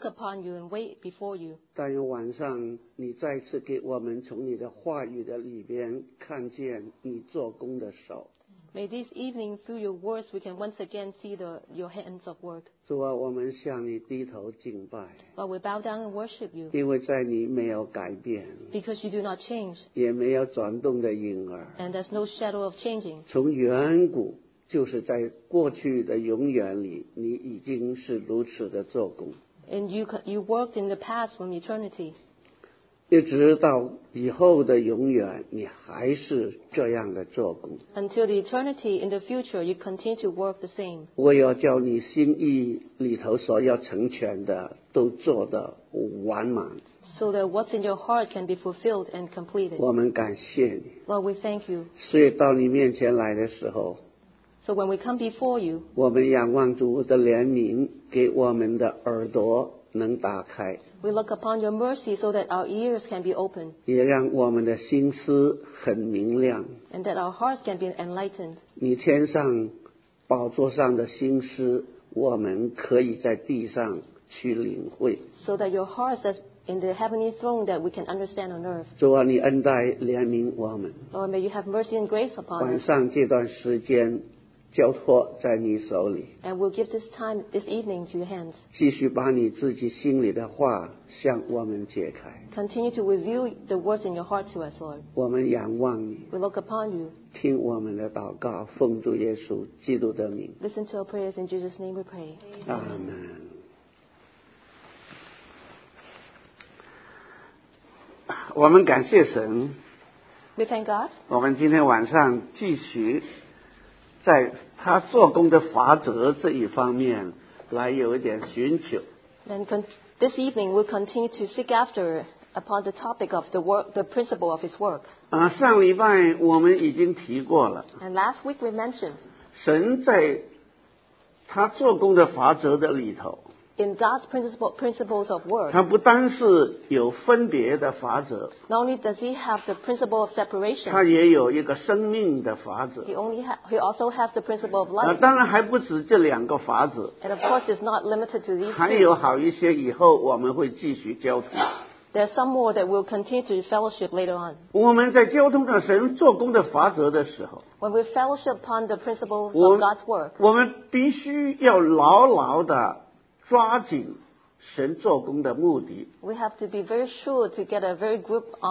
upon you and wait before you. 但愿晚上你再次给我们从你的话语的里边看见你做工的手。 May this evening, through your words, we can once again see your hands of work. 主啊，我们向你低头敬拜， Lord, we bow down and worship you 因为在你没有改变， because you do not change, 也没有转动的影儿。 and there's no shadow of changing. 从远古，就是在过去的永远里，你已经是如此的做工， And you worked in the past from eternity. 一直到以后的永远，你还是这样的做工。 Until the eternity in the future, you continue to work the same. 我要叫你心意里头所要成全的，都做得完满。 So that what's in your heart can be fulfilled and completed. 我们感谢你。 Lord, we thank you. 所以到你面前来的时候， So when we come before you, 我们仰望主的怜悯，给我们的耳朵能打开， we look upon your mercy so that our ears can be opened 也让我们的心思很明亮。 and that our hearts can be enlightened. 你天上宝座上的心思，我们可以在地上去领会。 So that your hearts that's in the heavenly throne that we can understand on earth. 主啊，你恩待怜悯我们。 Lord, may you have mercy and grace upon 晚 us. 上这段时间交托在你手里， And we'll give this time, this evening, to your hands. 继续把你自己心里的话向我们解开。 Continue to reveal the words in your heart to us, Lord. 我们仰望你， We look upon you. 听我们的祷告，奉主耶稣基督的名， Listen to our prayers. In Jesus' name we pray. 阿门。我们感谢神， We thank God. 我们今天晚上继续在他做工的法则这一方面来有一点寻求。 And this evening we'll continue to seek after upon the topic of the work, the principle of His work. 上礼拜我们已经提过了， And last week we mentioned 神在他做工的法则的里头， in God's principles of work, 他不单是有分别的法则， not only does He have the principle of 他 separation, 也有一个生命的法则。 He also has the principle of life. 当然还不止这两个法则， And of course, it's not limited to these 还有 two. 好一些，以后我们会继续交通。 There's some more that we'll continue to fellowship later on. 我们在交通着神做工的法则的时候， When we fellowship upon the principles 我 of God's work, 我们必须要牢牢的抓紧神做工的目的。 we have to be very sure to get a very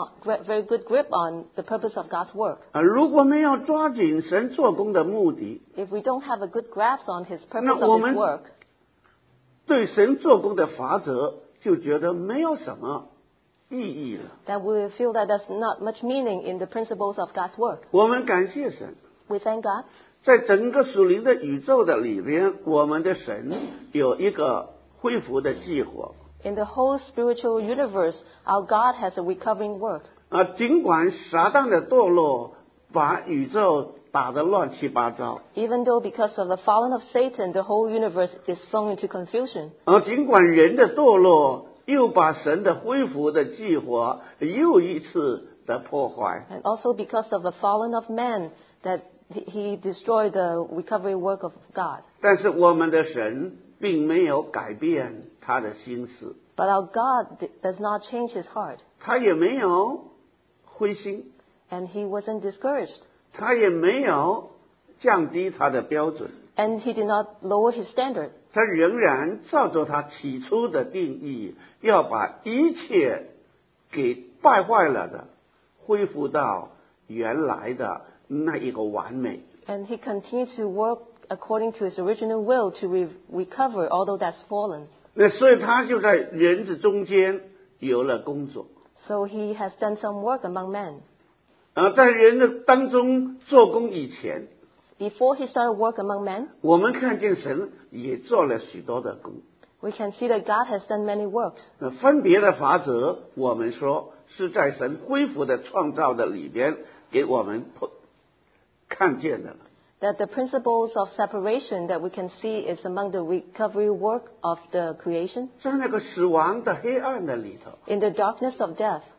good grip on the purpose of God's work. 如果没有抓紧神做工的目的， If we don't have a good grasp on His 那 purpose 我 of 们 His work, 对神做工的法则就觉得没有什么意义了。 then we will feel that there's not much meaning in the principles of God's work. 我们感谢神， We thank God. 在整个属灵的宇宙的里边，我们的神有一个恢复的计划。 In the whole spiritual universe, our God has a recovering work. 尽管撒旦的堕落把宇宙打得乱七八糟， Even though because of the fallen of Satan, the whole universe is thrown into confusion. 尽管人的堕落又把神的恢复的计划又一次的破坏， And also because of the fallen of man, that he destroyed the recovery work of God. 但是我们的神并没有改变他的心思， But our God does not change his heart. 他也没有灰心， And he wasn't discouraged. 他也没有降低他的标准， And he did not lower his standard. 他仍然照着他起初的定义，要把一切给败坏了的恢复到原来的那一个完美。 And he continued to work according to his original will to recover although that's fallen. 那所以他就在人的中间有了工作， So he has done some work among men. 在人的当中做工以前， Before he started work among men, 我们看见神也做了许多的工。 we can see that God has done many works. 分别的法则，我们说是在神恢复的创造的里边给我们看见的。 That the principles of separation that we can see is among the recovery work of the creation. 在那个死亡的黑暗的里头， In the darkness of death,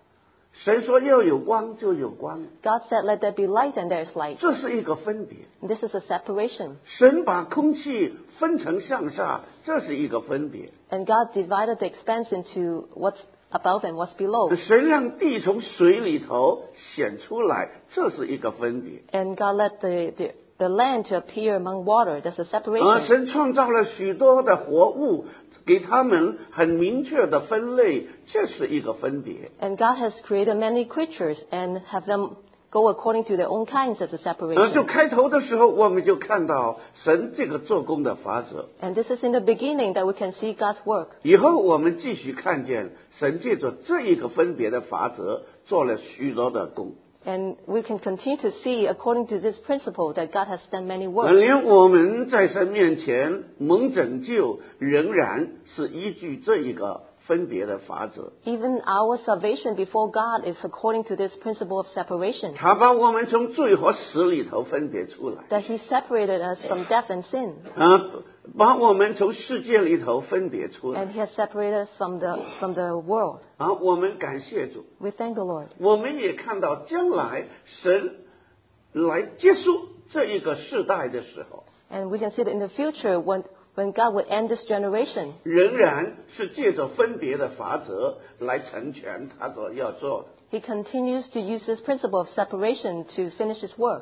神说要有光就有光， God said, let there be light, and there is light. 这是一个分别。 And this is a separation. 神把空气分成上下，这是一个分别。 And God divided the expanse into what's above and what's below. 神让地从水里头显出来，这是一个分别。 And God let the land to appear among water. There's a separation. 神创造了许多的活物，给他们很明确的分类，这是一个分别。 And God has created many creatures and have them go according to their own kinds as a separation. 就开头的时候，我们就看到神这个做工的法则。 And this is in the beginning that we can see God's work. 以后我们继续看见神借着这一个分别的法则，做了许多的工。 And we can continue to see, according to this principle, that God has done many works. 连我们在神面前蒙拯救，仍然是依据这一个分别的法则。 Even our salvation before God is according to this principle of separation. 他把我们从罪和死里头分别出来， That He separated us from death and sin. 把我们从世界里头分别出来。 And He has separated us from the world. 我们感谢主， We thank the Lord. 我们也看到将来神来结束这一个世代的时候， And we can see that in the future, when God would end this generation, 仍然是借着分别的法则来成全他所要做的。 He continues to use this principle of separation to finish His work.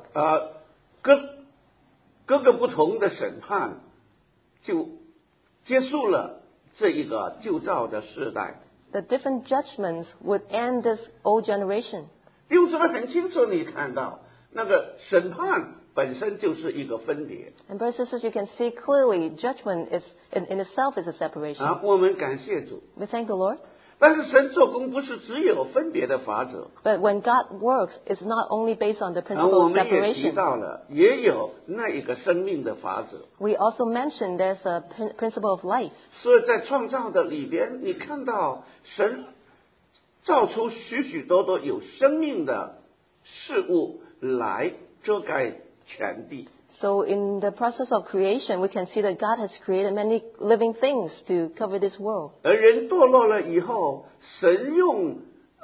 各个不同的审判就结束了这一个旧造的世代。 The different judgments would end this old generation. 因此很清楚，你看到那个审判本身就是一个分别。 And brothers and sisters, you can see clearly judgment is in itself is a separation. 我们感谢主。 We thank the Lord. 但是神做工不是只有分别的法则， But when God works, it's not only based on the 我 principle of 们也提 separation. 到了，也有那一个生命的法则。 We also mentioned there's a principle of life. 所以在创造的里边，你看到神造出许许多多有生命的事物来遮盖全地。 So in the process of creation, we can see that God has created many living things to cover this world. 而人堕落了以后，神用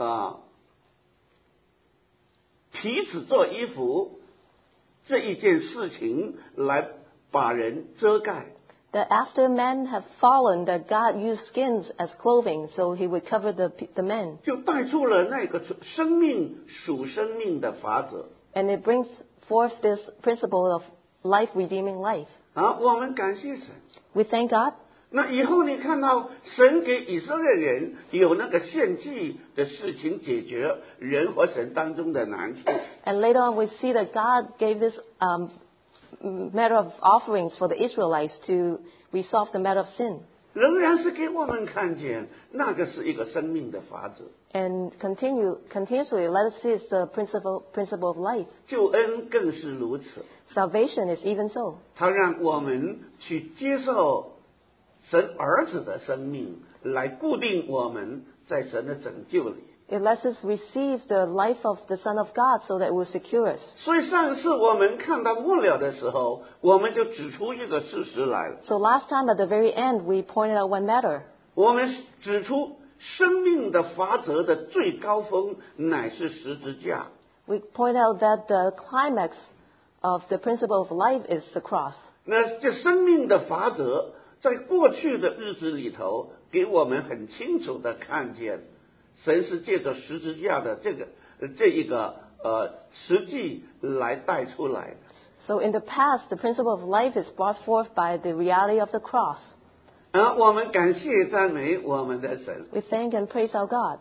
皮子做衣服这一件事情来把人遮盖。 That after men have fallen, that God used skins as clothing, so He would cover the men. 就带出了那个生命属生命的法则。 And it brings forth this principle of life redeeming life. 我们感谢神。 We thank God. 那以后你看到神给以色列人有那个献祭的事情，解决人和神当中的难处。 And later on, we see that God gave this matter of offerings for the Israelites to resolve the matter of sin. 仍然是给我们看见那个是一个生命的法则。 And continuously, let us see it's the principle of life. 救恩更是如此， Salvation is even so. 它让我们去接受神儿子的生命，来固定我们在神的拯救里。 It lets us receive the life of the Son of God so that it will secure us. 所以上次我们看到末了的时候，我们就指出一个事实来了。 So last time at the very end, we pointed out one matter. 我们指出生命的法则的最高峰乃是十字架。 We point out that the climax of the principle of life is the cross. 那这生命的法则，在过去的日子里头，给我们很清楚的看见，神是借着十字架的这一个实际来带出来的。 So in the past, the principle of life is brought forth by the reality of the cross. 我们感谢赞美我们的神。 We thank and praise our God.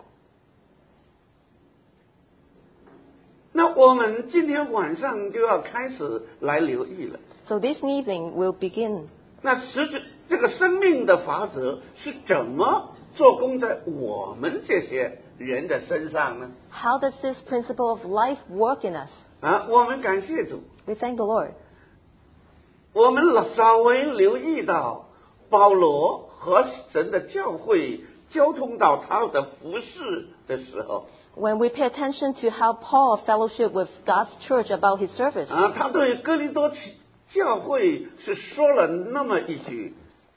那我们今天晚上就要开始来留意了。 So this evening we'll begin. 那这个生命的法则是怎么做工在我们这些人的身上呢？ How does this principle of life work in us? 我们感谢主。 We thank the Lord. 我们稍微留意到保罗和神的教会交通到他的服事的时候， When we pay attention to how Paul fellowship with God's church about his service, 他对哥林多教会是说了那么一句，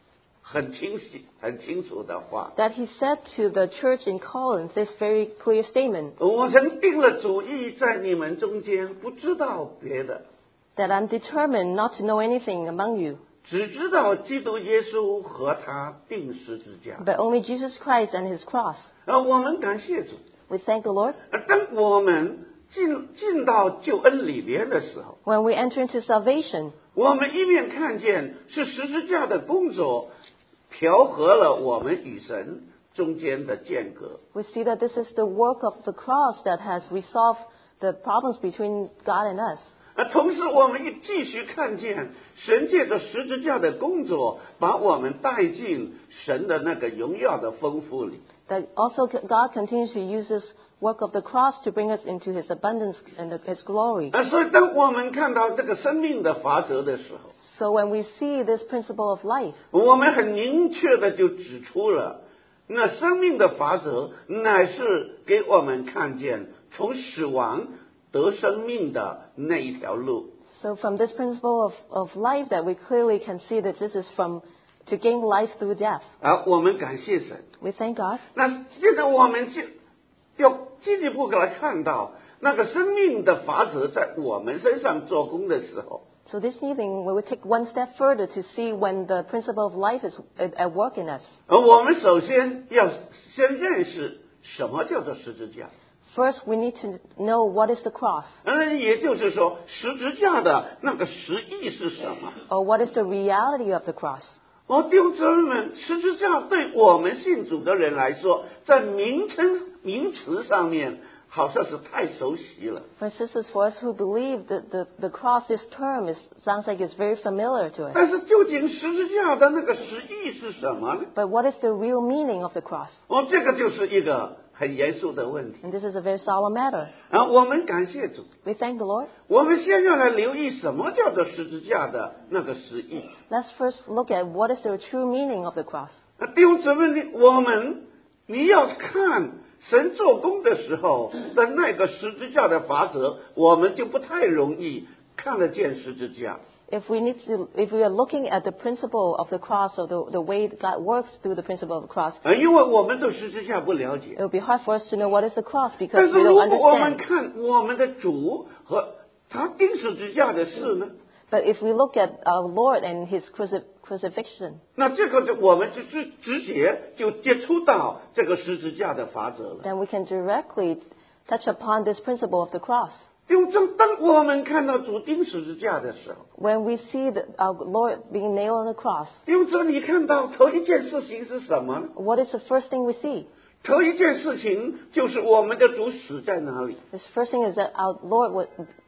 很清楚的话。 that he said to the church in Corinth this very clear statement, 我曾定了主意，在你们中间不知道别的， that I'm determined not to know anything among you, 只知道基督耶稣和他钉十字架。 but only Jesus Christ and his cross. 我们感谢主。 We thank the Lord. 当我们进到救恩里面的时候， When we enter into salvation, 我们一面看见是十字架的工作调和了我们与神中间的间隔， we see that this is the work of the cross that has resolved the problems between God and us. 同时我们也继续看见神借着十字架的工作，把我们带进神的那个荣耀的丰富里。 That also God continues to use this work of the cross to bring us into his abundance and his glory. 所以当我们看到这个生命的法则的时候， So when we see this principle of life, 我们很明确的就指出了，那生命的法则乃是给我们看见从死亡得生命的那一条路。 so from this principle of life that we clearly can see that this is from to gain life through death. 我们感谢神。 We thank God. 那现在我们就要进一步给他看到那个生命的法则在我们身上做工的时候， So this evening we will take one step further to see when the principle of life is at work in us. 我们首先要先认识什么叫做十字架。 First, we need to know what is the cross, 也就是说，十字架的那个实意是什么？ or what is the reality of the cross. 弟兄姊妹们，十字架对我们信主的人来说，在名词上面好像是太熟悉了。 For sisters, for us who believe that the cross, this term sounds like it's very familiar to us. 但是究竟十字架的那个实意是什么呢？ But what is the real meaning of the cross? 这个就是一个很严肃的问题。 And this is a very solemn matter. 我们感谢主。 We thank the Lord. 我们先要来留意什么叫做十字架的那个实意。 Let's first look at what is the true meaning of the cross. 弟兄姊妹，你要看神做工的时候的那个十字架的法则，我们就不太容易看得见十字架。 If we are looking at the principle of the cross, or the way that God works through the principle of the cross, 因为我们对十字架不了解。 it will be hard for us to know what is the cross 但 because 是 we 如 don't 果我们 understand. 看我们的主和他钉十字架的事呢， But if we look at our Lord and his crucifixion, 那这个我们就直接就接触到这个十字架的法则了。 then we can directly touch upon this principle of the cross. 当我们看到主钉十字架的时候， When we see our Lord being nailed on the cross, 你看到头一件事情是什么呢？ what is the first thing we see? 头一件事情就是我们的主死在哪里？ The first thing is that our Lord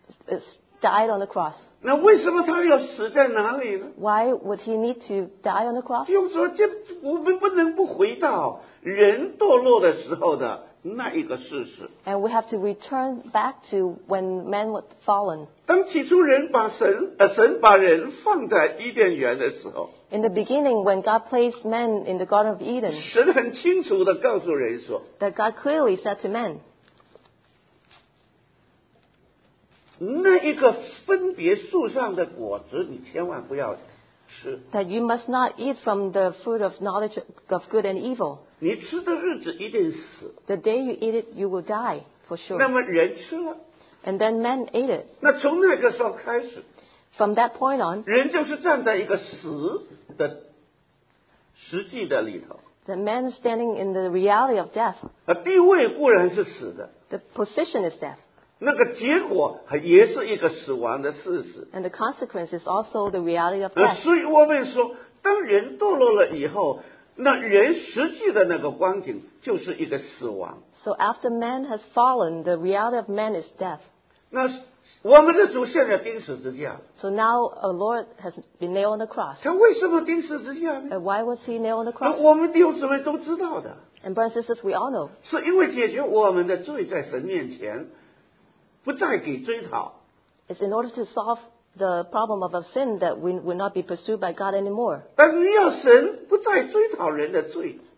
died on the cross. 那为什么他要死在哪里呢？ Why would he need to die on the cross? 就是说，我们不能不回到人堕落的时候的那一个事实。 And we have to return back to when man was fallen. 当起初神把人放在伊甸园的时候， In the beginning, when God placed man in the Garden of Eden, 神很清楚地告诉人说， that God clearly said to man, 那一个分别树上的果子，你千万不要吃。 that you must not eat from the fruit of knowledge of good and evil. 你吃的日子一定死。 The day you eat it, you will die, for 那 sure. 么人吃了， And then man ate it. 那从那个时候开始， From that point on, 人就是站在一个死的实际的里头。 the man is standing in the reality of death. 地位固然是死的， The position is death. 那个结果也是一个死亡的事实。 And the consequence is also the reality of death. 所以我们说，当人堕落了以后，那人实际的那个光景就是一个死亡。 So after man has fallen, the reality of man is death. 那我们的主现在钉十字架， So now our Lord has been nailed on the cross. 他为什么钉十字架呢？ And why was he nailed on the cross? 我们弟兄姊妹都知道的， And brothers and sisters, we all know. 是因为解决我们的罪，在神面前不再给追讨。 It's in order to solve the problem of our sin that we will not be pursued by God anymore. 但是要神不再追讨人的罪，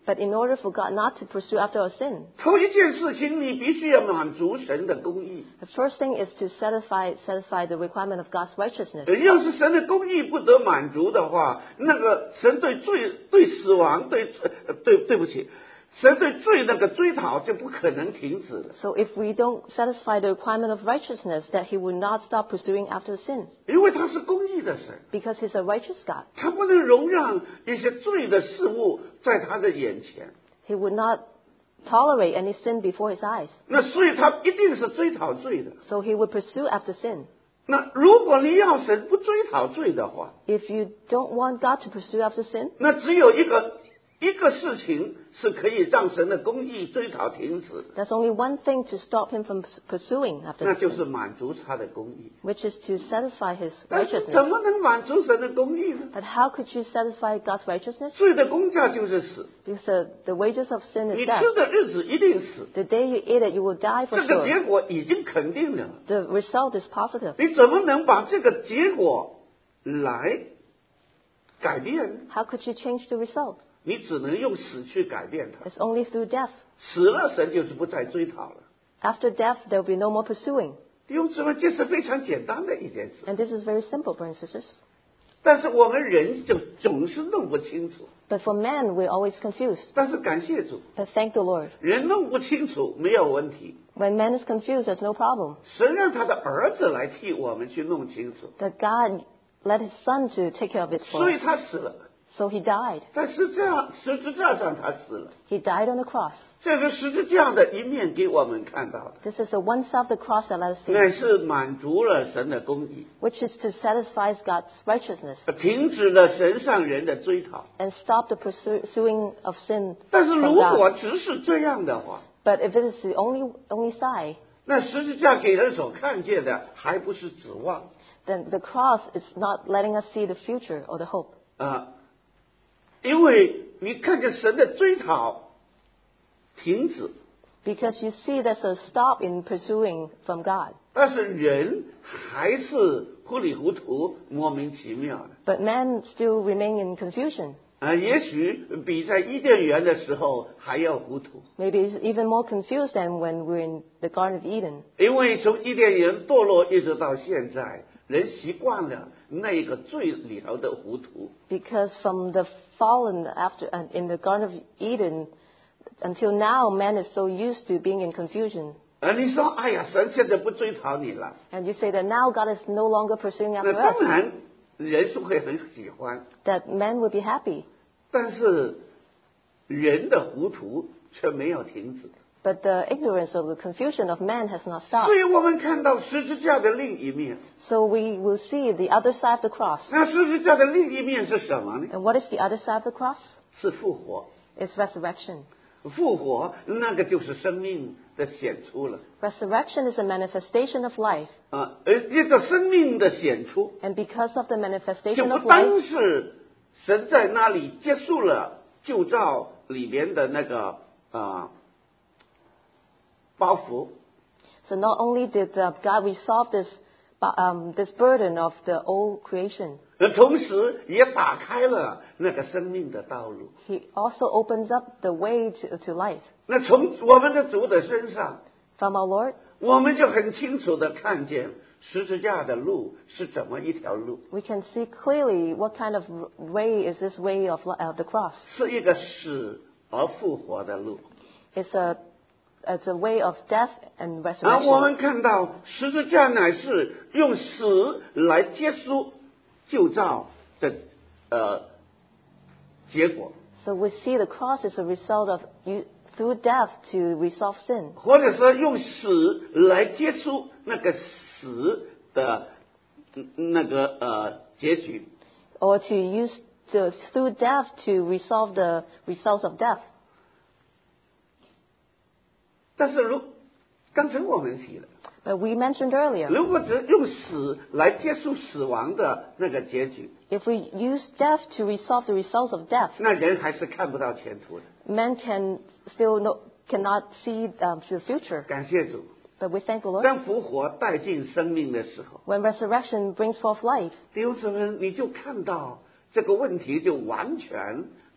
But in order for God not to pursue after our sin, 头一件事情，你必须要满足神的公义。 the first thing is to satisfy the requirement of God's righteousness. 要是神的公义不得满足的话，那个神对罪、对死亡、对不起，神对罪那个追讨就不可能停止的。 So if we don't satisfy the requirement of righteousness, that He will not stop pursuing after sin, 因为他是公义的神， because He's a righteous God. 他不能容让一些罪的事物在他的眼前。 He would not tolerate any sin before His eyes. 那所以他一定是追讨罪的。 So He would pursue after sin. 那如果你要神不追讨罪的话， If you don't want God to pursue after sin, 那只有一个事情是可以让神的公义追讨停止的， there's only one thing to stop Him from pursuing after 那就是 sin, 满足他的公义。 which is to satisfy His 但是怎 righteousness. 么能满足神的公义呢？ But how could you satisfy God's righteousness? 罪的工价就是死， Because the wages of sin 你 is death. 吃的日子一定死， The day you eat it, you will die for 这个 sure. 结果已经肯定了。 The result is positive. 你怎么能把这个结果来改变？ How could you change the result? 你只能用死去改变它。 It's only through death. 死了，神就是不再追讨了。 After death, there will be no more pursuing. 弟兄姊妹，这是非常简单的一件事， And this is very simple, brothers and sisters. 但是我们人就总是弄不清楚。 But for man, we're always confused. 但是感谢主， But thank the Lord. 人弄不清楚没有问题， When man is confused, there's no problem. 神让他的儿子来替我们去弄清楚， That God let His Son to take care of it for 所以 us. 他死了， So He died. 在十字架上他死了。 He died on the cross. 这是十字架的一面给我们看到的， This is the one side of the cross that let us see, 乃是满足了神的公义， which is to satisfy God's righteousness 停止了神上人的追讨。 and stop the pursuing of sin 但是 from 如果 God. 只是这样的话， But if it is the only side, 那十字架给人所看见的还不是指望 then the cross is not letting us see the future or the hope. 啊，因为你看见神的追讨停止， Because you see there's a stop in pursuing from God. 但是人还是糊里糊涂、莫名其妙的。 But man still remain in confusion. 也许比在伊甸园的时候还要糊涂， Maybe it's even more confused than when we're in the Garden of Eden. 因为从伊甸园堕落一直到现在，人习惯了那个罪里头的糊涂。 Because from the fallen after in the Garden of Eden until now, man is so used to being in confusion. 你说，哎呀，神现在不追讨你了， And you say that now God is no longer pursuing 那 after 当 us, 然人是会很喜欢， that man will be happy. 但是人的糊涂却没有停止。 But the ignorance or the confusion of man has not stopped. 所以我们看到十字架的另一面， So we will see the other side of the cross. 那十字架的另一面是什么呢？ And what is the other side of the cross? 是复活。 It's resurrection. 复活那个就是生命的显出了 Resurrection is a manifestation of life. 这个生命的显出， And because of the 就 manifestation 不 of 单 life, 是神在那里结束了旧造里边的那个包袱， so not only did God resolve this burden of the old creation, 同时也打开了那个生命的道路。 He also opens up the way to life. 那从我们的主的身上， From our Lord, 我们就很清楚的看见十字架的路是怎么一条路， we can see clearly what kind of way is this way of the cross. 是一个死而复活的路。 It's a way of death and 我 resurrection. 们看到十字架乃是用死来结束旧造的结果， So we see the cross is a result of through death to resolve sin, 或者说用死来结束那个死的那个结局。 or to use through death to resolve the results of death. 但是刚才我们提了， But we mentioned earlier, 如果只用死来结束死亡的那个结局， if we use death to resolve the results of death, 那人还是看不到前途的。 man cannot see the future. 感谢主， But we thank the Lord. 当复活带进生命的时候， When resurrection brings forth life, 弟兄姊妹，你就看到这个问题就完全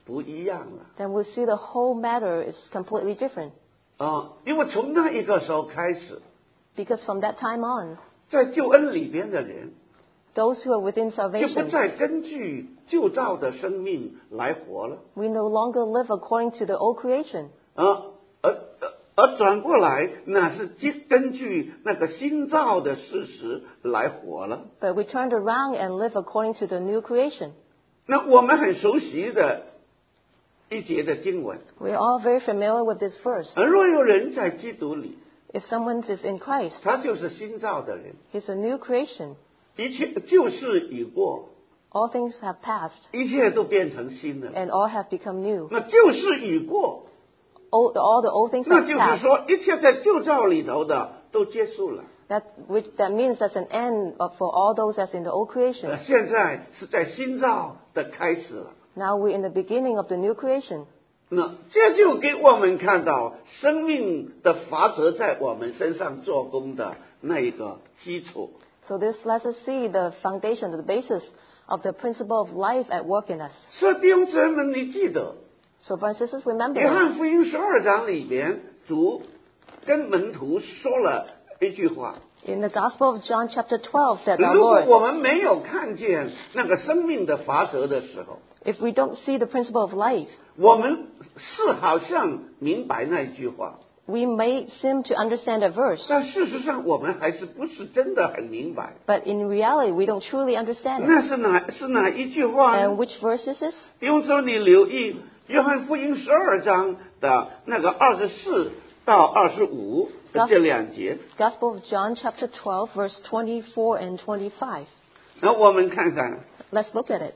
不一样了。 then we'll see the whole matter is completely different. 因为从那一个时候开始， Because from that time on, 在救恩里边的人 those who are within 就不 salvation, 再根据旧造的生命来活了， we no longer live according to the old creation, 而转过来，那是根据那个新造的事实来活了。 but we turned around and live according to the new creation. 那我们很熟悉的一节的经文， We're all very familiar with this verse. 若有人在基督里， If someone is in Christ, 他就是新造的人， he's a new creation. 一切旧事已过， All things have passed, 一切都变成新的。 and all have become new. 那旧事已过， All the old things 那 have 就是 passed. 说，一切在旧造里头的都结束了。 That means that's an end for all those that's in the old creation. 现在是在新造的开始了。 Now we're in the beginning of the new creation. 那这就给我们看到生命的法则在我们身上做工的那一个基础。 So this lets us see the foundation, the basis of the principle of life at work in us. 所以弟兄姊妹们，你记得 So brothers and sisters, remember 约 this. 翰福音12章里边，主跟门徒说了一句话。 In the Gospel of John chapter 12 that our 如果 Lord, 我们没有看见那个生命的法则的时候， if we don't see the principle of life, 我们是好像明白那一句话， we may seem to understand a verse, 但事实上我们还是不是真的很明白。 but in reality we don't truly understand it. 那是哪一句话 And 呢？ which verse is this? 弟兄姊妹，你留意约翰福音12章的那个24到25的这两节。 Gospel of John chapter 12 verse 24 and 25. 那我们看看， Let's look at it.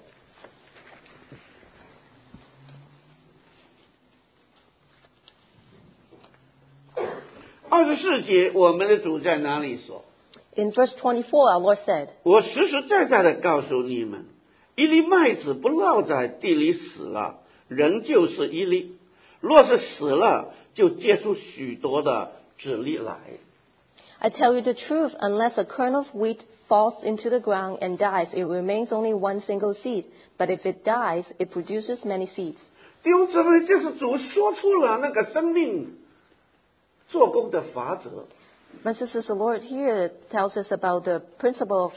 24节，我们的主在哪里说？ In verse 24, our Lord said, 我实实在在的告诉你们，一粒麦子不落在地里死了，仍旧是一粒；若是死了，就结出许多的子粒来。 I tell you the truth, unless a kernel of wheat falls into the ground and dies, it remains only one single seed. But if it dies, it produces many seeds. 弟兄姊妹，这是主说出了那个生命做工的法则。 Brothers and sisters, the Lord here tells us about the principle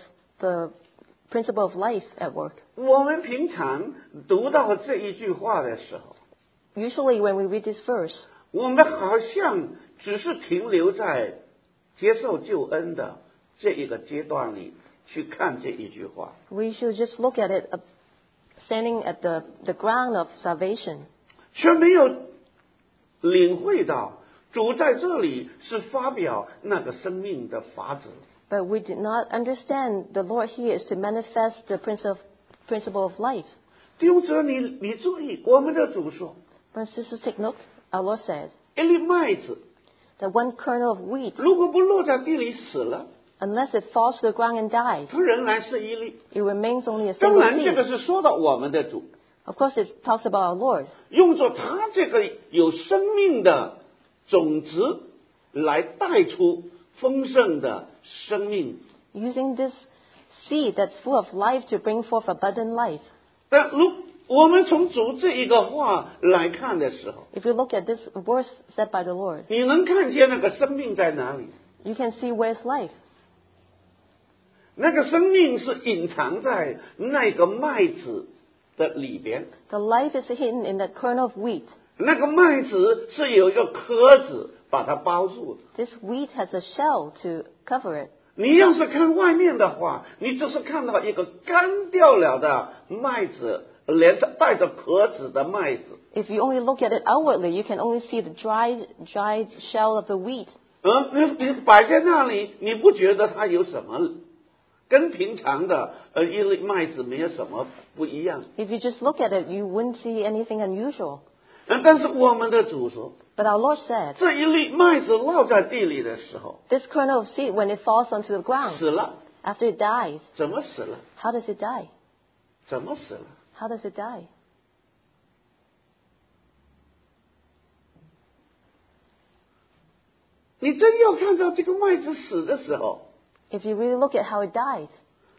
of life at work. 我们平常读到这一句话的时候， Usually when we read this verse, 我们好像只是停留在接受救恩的这一个阶段里去看这一句话， we should just look at it standing at the ground of salvation, 却没有领会到主在这里是发表那个生命的法则。 but we did not understand the Lord here is to manifest the principle of life. 弟兄姊妹，你注意，我们的主说， Brothers and sisters, take note. Our Lord said 一粒麦子 that one kernel of wheat, 如果不落在地里死了， unless it falls to the ground and dies, 它仍然是一粒。 it remains only a 当 single 然，这 seed. 个是说到我们的主， Of course, it talks about our Lord, 用着他这个有生命的种子来带出丰盛的生命。 using this seed that's full of life to bring forth abundant life. 但我们从主这一个话来看的时候， If you look at this verse said by the Lord, 你能看见那个生命在哪里？ you can see where's life. 那个生命是隐藏在那个麦子的里边， The life is hidden in that kernel of wheat. 那个麦子是有一个壳子把它包住的。 This wheat has a shell to cover it. 你要是看外面的话，你只是看到一个干掉了的麦子，连着带着壳子的麦子。 If you only look at it outwardly, you can only see the dried shell of the wheat. 你摆在那里，你不觉得它有什么跟平常的一粒麦子没有什么不一样？ If you just look at it, you wouldn't see anything unusual. 但是我们的主说， But our Lord said, 这一粒麦子落在地里的时候， this kernel of seed, when it falls onto the ground, 死了， after it dies, 怎么死了？ how does it die? 怎么死了？ How does it die? 你真要看到这个麦子死的时候， If you really look at how it died,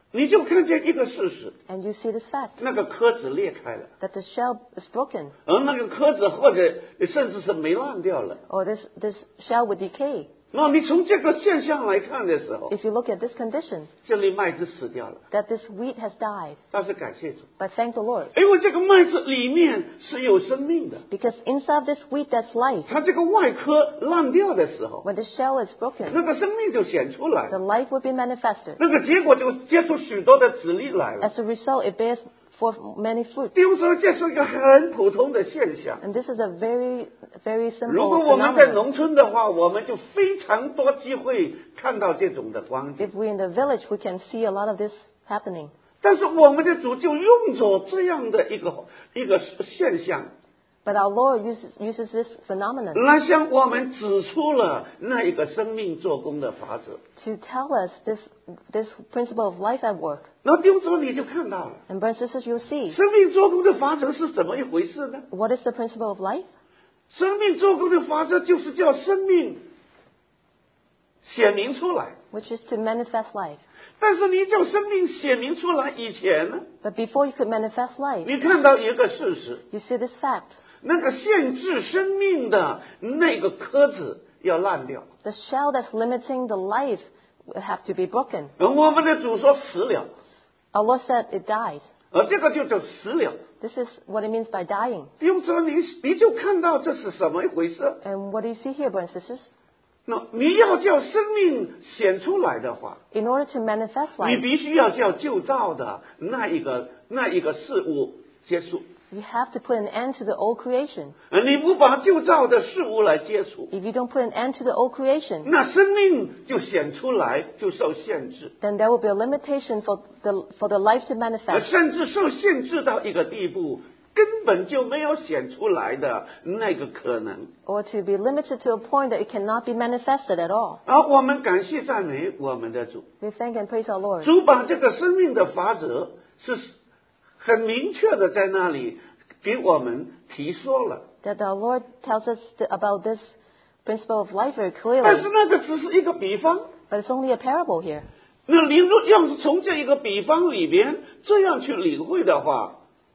你就看见一个事实， And you see this fact 那个壳子裂开了， that the shell is broken, 而那个壳子或者甚至是霉烂掉了。 or this shell would decay. 那你从这个现象来看的时候， If you look at this condition, 这粒麦子死掉了， that this wheat has died, 但是感谢主， but thank the Lord. 因为这个麦子里面是有生命的。 Because inside this wheat that's life. 它这个外壳烂掉的时候， When the shell is broken, 那个生命就显出来 the 了， life will be manifested. 那个结果就结出许多的籽粒来了。 As a result, it bears forth many fruits. 弟兄说，这是一个很普通的现象。 And this is a very, very 如 simple 果我们在 phenomenon. 农村的话，我们就非常多机会看到这种的光景。 If we're in the village, we can see a lot of this happening. 但是我们的主就用着这样的一个现象， But our Lord uses this phenomenon 来向我们指出了那一个生命做工的法则。 to tell us this principle of life at work. 然后弟兄姊妹你就看到了， And brothers and sisters, you'll see. 生命做工的法则是怎么一回事呢？ What is the principle of life? 生命做工的法则就是叫生命显明出来。 Which is to manifest life. 但是你叫生命显明出来以前呢， But before you could manifest life, 你看到一个事实， you see this fact. 那个限制生命的那个壳子要烂掉。 The shell that's limiting the life will have to be broken. 而我们的主说死了， Our Lord said it died. 而这个就叫死了。 This is what it means by dying. 弟兄姊妹，你就看到这是什么一回事？ And what do you see here, brothers and sisters? 那你要叫生命显出来的话， In order to manifest 你 life, 必须要叫旧造的那一个事物结束。 you have to put an end to the old creation. 你不把旧造的事物来接触， If you don't put an end to the old creation, 那生命就显出来就受限制， then there will be a limitation for the life to manifest. 甚至受限制到一个地步，根本就没有显出来的那个可能。 Or to be limited to a point that it cannot be manifested at all. 而我们感谢赞美我们的主， We thank and praise our Lord. 主把这个生命的法则是很明确的在那里给我们提说了， That our Lord tells us about this principle of life very 但是 clearly. 那个只是一个比方。 But it's only a parable here. 那你若要是从这一个比方里边这样去领会的话，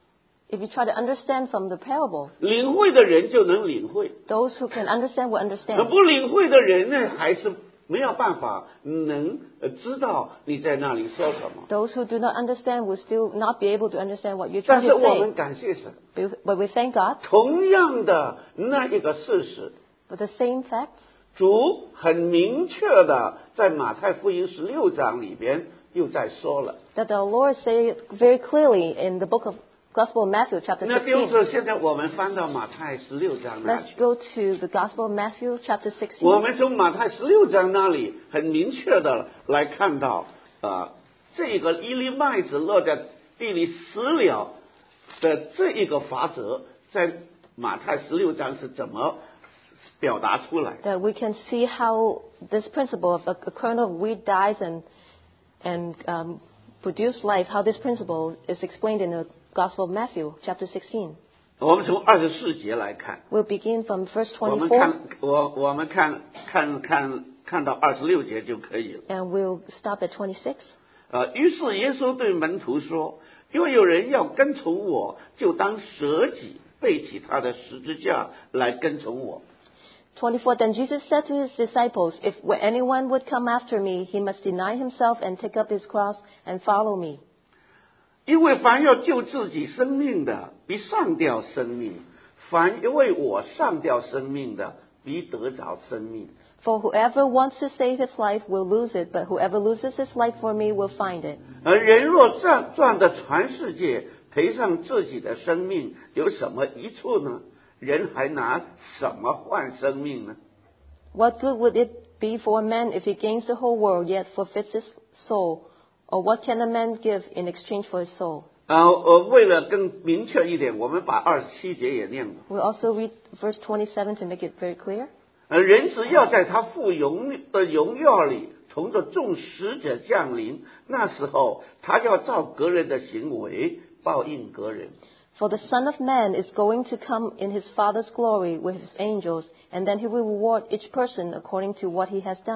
If you try to understand from the parable, 领会的人就能领会， those who can understand will understand. 不领会的人呢，还是没有办法能知道你在那里说什么。 Those who do not understand will still not be able to understand what you're 但 trying 是 to 我们 say. 感谢神， But we thank God 同样的那一个事实， for the same facts. 主很明确的在马太福音16章里边又在说了。 That our Lord say very clearly in the book of Gospel of Matthew, chapter 那就 16. 是现在我们翻到马太16章那 Let's 里， go to the Gospel of Matthew, chapter 我 16. 们从马太16章那里很明确的来看到这个一粒麦子落在地里死了的这一个法则，在马太16章是怎么表达出来？ That we can see how this principle of a kernel of wheat dies and produce life, how this principle is explained in the Gospel of Matthew, chapter 16. 我们从24节来看， We'll begin from verse 我们 24, 我们看到26节就可以了。 and we'll stop at 26. 于是耶稣对门徒说：“因为有人要跟从我，就当舍己，背起他的十字架来跟从我。” 24. Then Jesus said to his disciples, If anyone would come after me, he must deny himself and take up his cross and follow me. 因为凡要救自己生命的，必上吊生命；凡为我上吊生命的，必得着生命。 For whoever wants to save his life will lose it, but whoever loses his life for me will find it. 而人若赚得全世界，赔上自己的生命，有什么益处呢？人还拿什么换生命呢？ What good would it be for a man if he gains the whole world yet forfeits his soul? Or what can a man give in exchange for his soul? 为了更明确一点，我们把27节也念了。 We'll also read verse 27 to make it very clear. 人只要在他父的荣耀里，同着众使者降临，那时候他要照个人的行为报应个人。 For the Son of Man is going to come in his Father's glory with his angels, and then he will reward each person according to what he has done.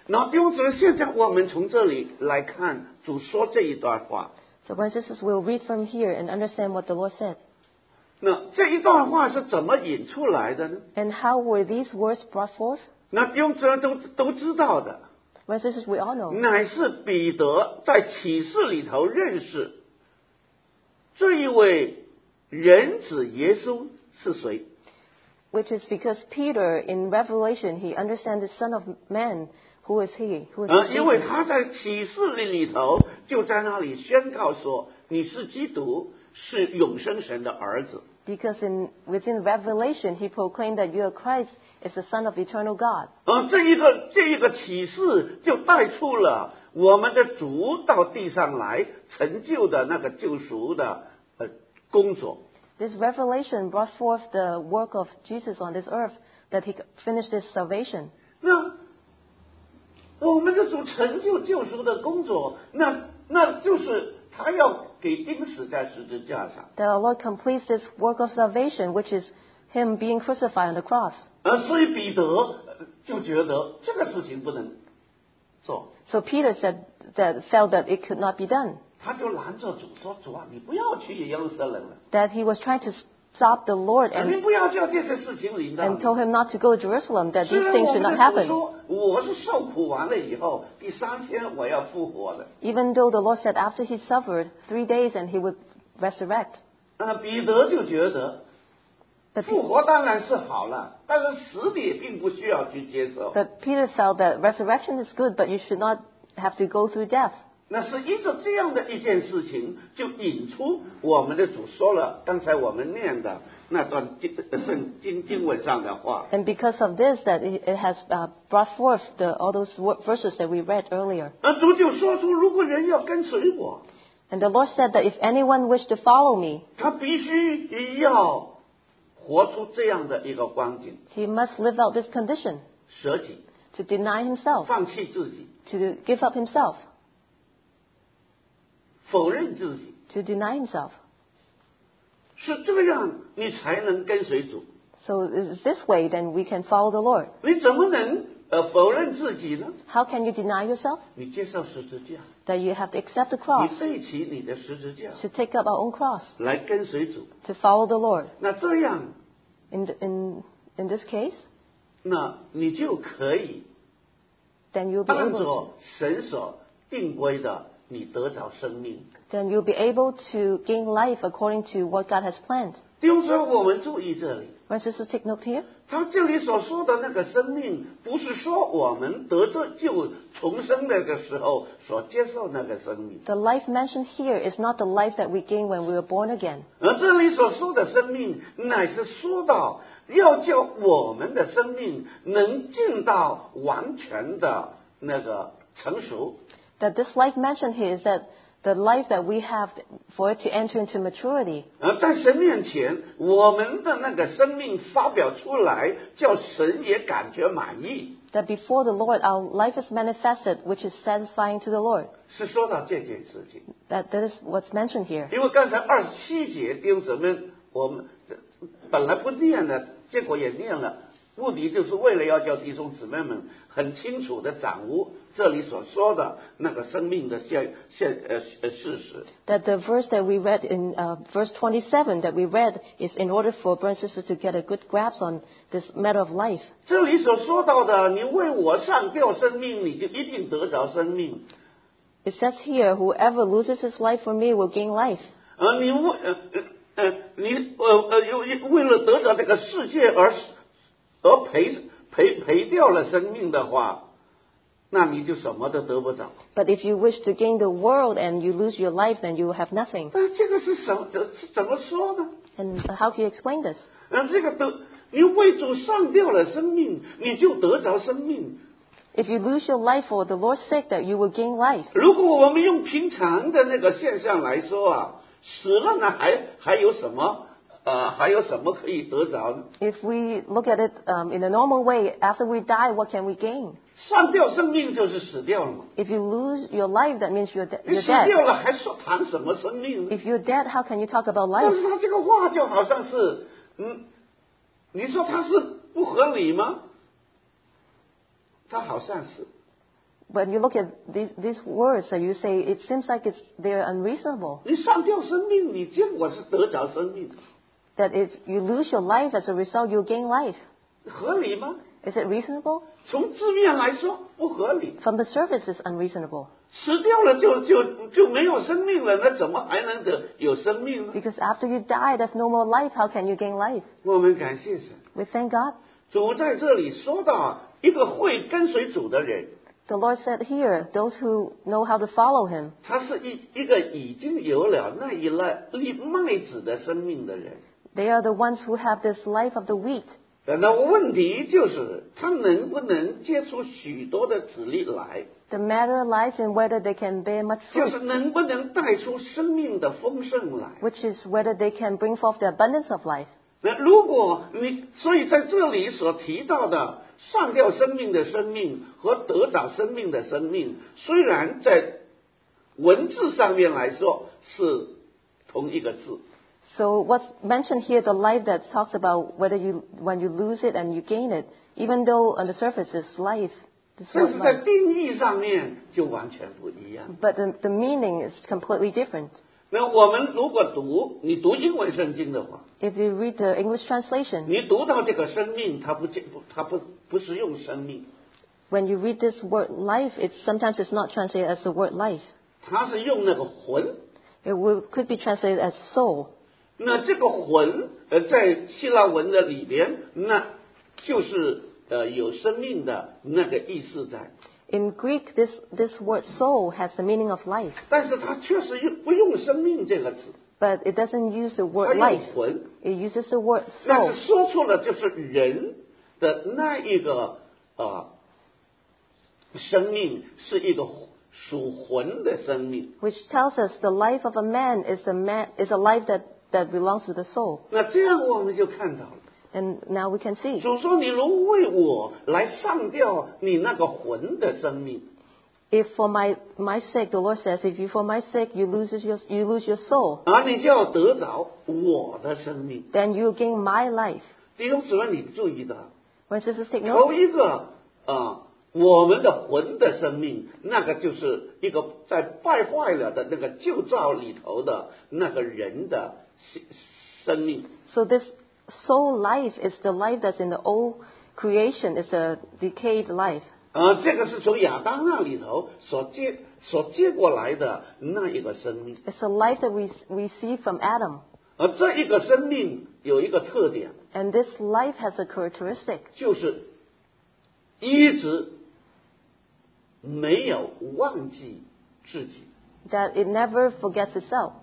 那弟兄姊妹，现在我们从这里来看主说这一段话。 So brothers and sisters, we'll read from here and understand what the Lord said. 那这一段话是怎么引出来的呢？ And how were these words brought forth? 那弟兄姊妹都知道的， Brothers and sisters, we all know. 乃是彼得在启示里头认识这一位人子耶稣是谁。 Which is because Peter, in Revelation, he understands the Son of Man. Who is he? Who is this 因为 Jesus? 他在启示里头就在那里宣告说，你是基督，是永生神的儿子。 Because within Revelation, he proclaimed that you are Christ, is the Son of eternal God. 这一个启示就带出了我们的主到地上来成就的那个救赎的工作。 This revelation brought forth the work of Jesus on this earth, that he finished his salvation. 那我们的主成就救赎的工作，那就是他要给钉死在十字架上。 That our Lord completes this work of salvation, which is him being crucified on the cross. 所以彼得就觉得这个事情不能做。 So Peter felt that it could not be done. 他就拦着主说：“主啊，你不要去耶路撒冷了， That he was trying to stop the Lord 你 and 不要叫这些事情临到 and 你。 told him not to go to Jerusalem, that 虽 these 然 things 我 should 们 not 的主 happen. 说我是受苦完了以后，第3天我要复活的。 Even though the Lord said after he suffered 3 days and he would resurrect. 彼得就觉得 But 复活当然是好了，但是死里并不需要去接受。 Peter felt that resurrection is good, but you should not have to go through death. 那是依着这样的一件事情，就引出我们的主说了刚才我们念的那段经文上的话。 And because of this, that it has brought forth all those verses that we read earlier. 主就说出，如果人要跟随我， And the Lord said that if anyone wished to follow me, 他必须要活出这样的一个光景， he must live out this condition, 舍己， to deny himself, 放弃自己， to give up himself, 否认自己， to deny himself. 是这样你才能跟随主。 So it's this way, then we can follow the Lord. 你怎么能否认自己呢？ How can you deny yourself? 你接受十字架， That you have to accept the cross, 你背起你的十字架 to take up our own cross, 来跟随主。 to follow the Lord. 那这样， In this case, 那你就可以 then you'll be 按 able 着 to, 神所定规的，你得着生命。 then you'll be able to gain life according to what God has planned. 弟兄姊妹，我们注意这里， Brothers and sisters, take note here. 他这里所说的那个生命，不是说我们得着救重生那个时候所接受那个生命， The life mentioned here is not the life that we gain when we were born again. 而这里所说的生命，乃是说到要叫我们的生命能进到完全的那个成熟。 That this life mentioned here is that the life that we have for it to enter into maturity. 在神面前，我们的那个生命发表出来，叫神也感觉满意。 That before the Lord, our life is manifested, which is satisfying to the Lord. 是说到这件事情， That is what's mentioned here. 因为刚才27节弟兄姊妹，我们本来不念的，结果也念了，目的就是为了要叫弟兄姊妹们很清楚的掌握这里所说的那个生命的事实。 That the verse that we read in verse 27 that we read is in order for brothers and sisters to get a good grasp on this matter of life. 这里所说到的，你为我上吊生命，你就一定得着生命。 It says here, whoever loses his life for me will gain life. 你为了得着这个世界而赔掉了生命的话，那你就什么都得不着。 But if you wish to gain the world and you lose your life, then you will have nothing. 这个是怎么说呢？ And how can you explain this? 这个你为主上吊了生命，你就得着生命。 If you lose your life for the Lord's sake, that you will gain life. 如果我们用平常的那个现象来说啊，死了呢还有什么？还有什么可以得着呢？ If we look at it in a normal way, after we die, what can we gain? 上吊生命就是死掉了嘛。 If you lose your life, that means you're 你 you're 死掉 dead. 了还说谈什么生命呢？ If you're dead, how can you talk about 但 life? 是他这个话就好像是，你说他是不合理吗？他好像是， when you look at these words, you say it seems like they're unreasonable. 你上吊生命，你结果是得着生命， That if you lose your life as a result, you gain life. 合理吗？ Is it reasonable? 从字面来说不合理。 From the surface, it's unreasonable. 死掉了就没有生命了，那怎么还能有生命呢？ Because after you die, there's no more life. How can you gain life? 我们感谢神， We thank God. 主在这里说到一个会跟随主的人， The Lord said here, those who know how to follow Him, 他是一个已经有了那一粒麦子的生命的人。 they are the ones who have this life of the wheat. 那问题就是他能不能结出许多的子粒来， The matter lies in whether they can bear much 就 fruit, 是能不能带出生命的丰盛来。 which is whether they can bring forth the abundance of life. 那如果所以在这里所提到的上吊生命的生命和得着生命的生命，虽然在文字上面来说是同一个字， So what's mentioned here, the life that talks about whether when you lose it and you gain it, even though on the surface it's life, this 但 word 是在 life, 定义上面就完全不一样。 but the meaning is completely different. 那我们如果你读英文圣经的话， If you read the English translation, 你读到这个生命，它不是用生命， when you read this word life, sometimes it's not translated as the word life. 它是用那个魂。 Could be translated as soul. 那这个魂在希腊文的里边，那就是有生命的那个意思在。 In Greek, this word soul has the meaning of life, 但是它确实不用生命这个词， but it doesn't use the 它 word 用 life. 魂， It uses the word 但 soul, 是说出了就是人的那一个生命是一个属魂的生命。 which tells us the life of a man is a life that belongs to the soul. 那这样我们就看到了， And now we can see. 主说：“你如为我来上吊你那个魂的生命。” If for my sake, the Lord says, if you for my sake you lose your soul, 你就要得着我的生命。 then you gain my life. 弟兄姊妹，你注意到， When sisters take 头 note, 一个我们的魂的生命，那个就是一个在败坏了的那个旧造里头的那个人的生命。 so this soul life is the life that's in the old creation, is the decayed life. 这个是从亚当那里头所接过来的那一个生命。 It's a life that we receive from Adam. 这一个生命有一个特点， And this life has a characteristic 就是一直没有忘记自己。 that it never forgets itself.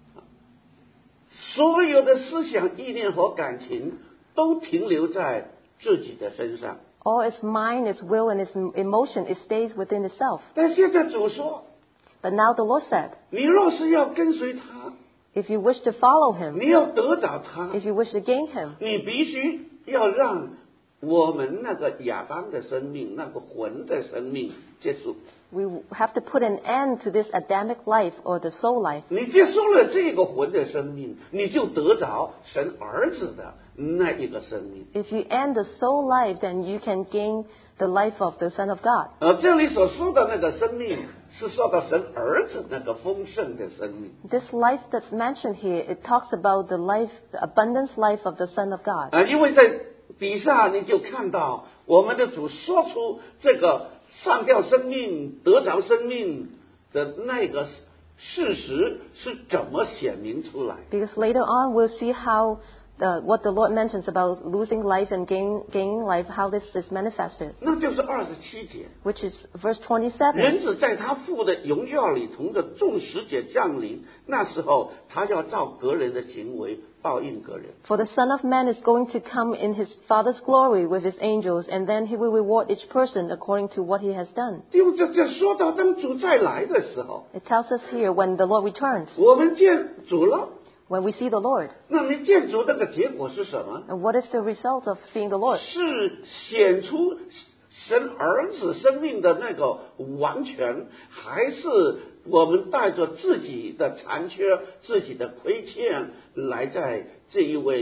所有的思想、意念和感情都停留在自己的身上。 All its mind, its will, and its emotion, it stays within itself. 但现在主说， But now the Lord said, 你若是要跟随他， if you wish to follow Him, 你要得着他， if you wish to gain Him, 你必须要让我们那个亚当的生命、那个魂的生命结束。 we have to put an end to this Adamic life or the soul life. 你接受了这个魂的生命，你就得着神儿子的那一个生命。 If you end the soul life, then you can gain the life of the Son of God. 这里所说的那个生命，是说到神儿子那个丰盛的生命。 This life that's mentioned here, it talks about the life, the abundance life of the Son of God. 因为在底下你就看到我们的主说出这个上吊生命、得着生命的那个事实是怎么显明出来。 Because later on we'll see how what the Lord mentions about losing life and gaining life, how this is manifested, 那就是27节， which is verse 27. 人子在他父的荣耀里同着众使者降临，那时候他要照个人的行为报应个人。 For the Son of Man is going to come in his Father's glory with his angels, and then he will reward each person according to what he has done. 就这说到当主再来的时候， It tells us here when the Lord returns, 我们见主了， when we see the Lord. 那你见主那个结果是什么？ And what is the result of seeing the Lord? 是显出神儿子生命的那个完全，还是我们带着自己的残缺、自己的亏欠，来在这一位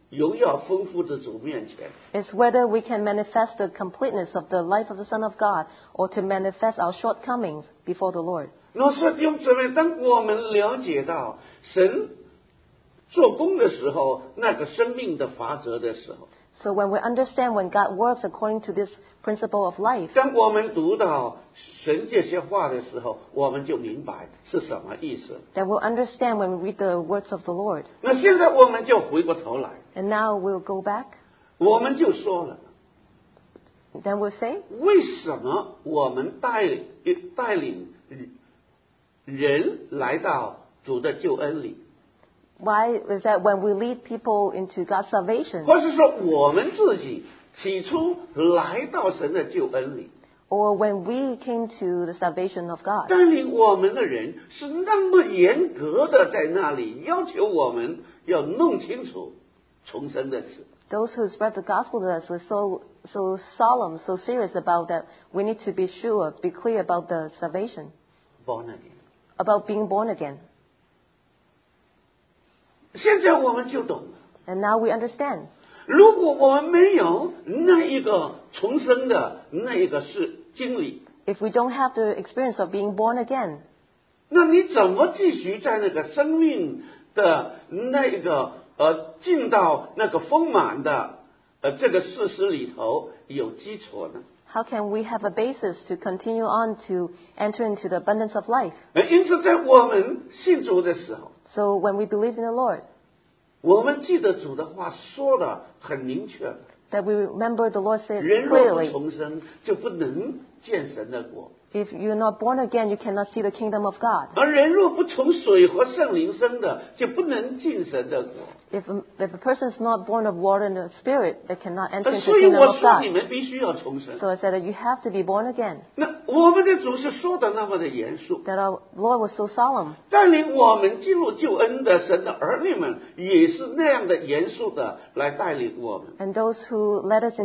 荣耀丰富的主面前。 It's whether we can manifest the completeness of the life of the Son of God or to manifest our shortcomings before the Lord. 老师弟兄姊妹，当我们了解到神做工的时候，那个生命的法则的时候， So when we understand when God works according to this principle of life, 当我们读到神这些话的时候，我们就明白是什么意思。 then we'll understand when we read the words of the Lord. 那现在我们就回过头来， And now we'll go back. 我们就说了， Then we'll say, 为什么我们带领人来到主的救恩里， why is that when we lead people into God's salvation, 或是说我们自己起初来到神的救恩里， or when we came to the salvation of God, 带领我们的人是那么严格的在那里要求我们要弄清楚重生的事。 those who spread the gospel to us were so solemn, so serious about that. We need to be sure, be clear about the salvation, Born again。 about being born again. 现在我们就懂了。 And now we understand. 如果我们没有那一个重生的那一个经历， If we don't have the experience of being born again, 那你怎么继续在那个生命的那一个进到那个丰满的这个事实里头有基础呢？ how can we have a basis to continue on to enter into the abundance of life? 因此，在我们信主的时候， So when we believe in the Lord, 我们记得主的话说的很明确的， that we remember the Lord said 人若不 clearly, 重生，就不能见神的国。 if you're not born again, you cannot see the kingdom of God. 而人若不从水和圣灵生的，就不能进神的国。 If a person is not born of water and the Spirit, they cannot enter into 所 the 以 kingdom 我 of 说 God. 你们必须要重生。 So I said that you have to be born again. 那我们的主是说的那么的严肃， That our Lord was so solemn. 带领我们进入救恩的神的儿女们，也是那样的严肃的来带领我们。 And those who led us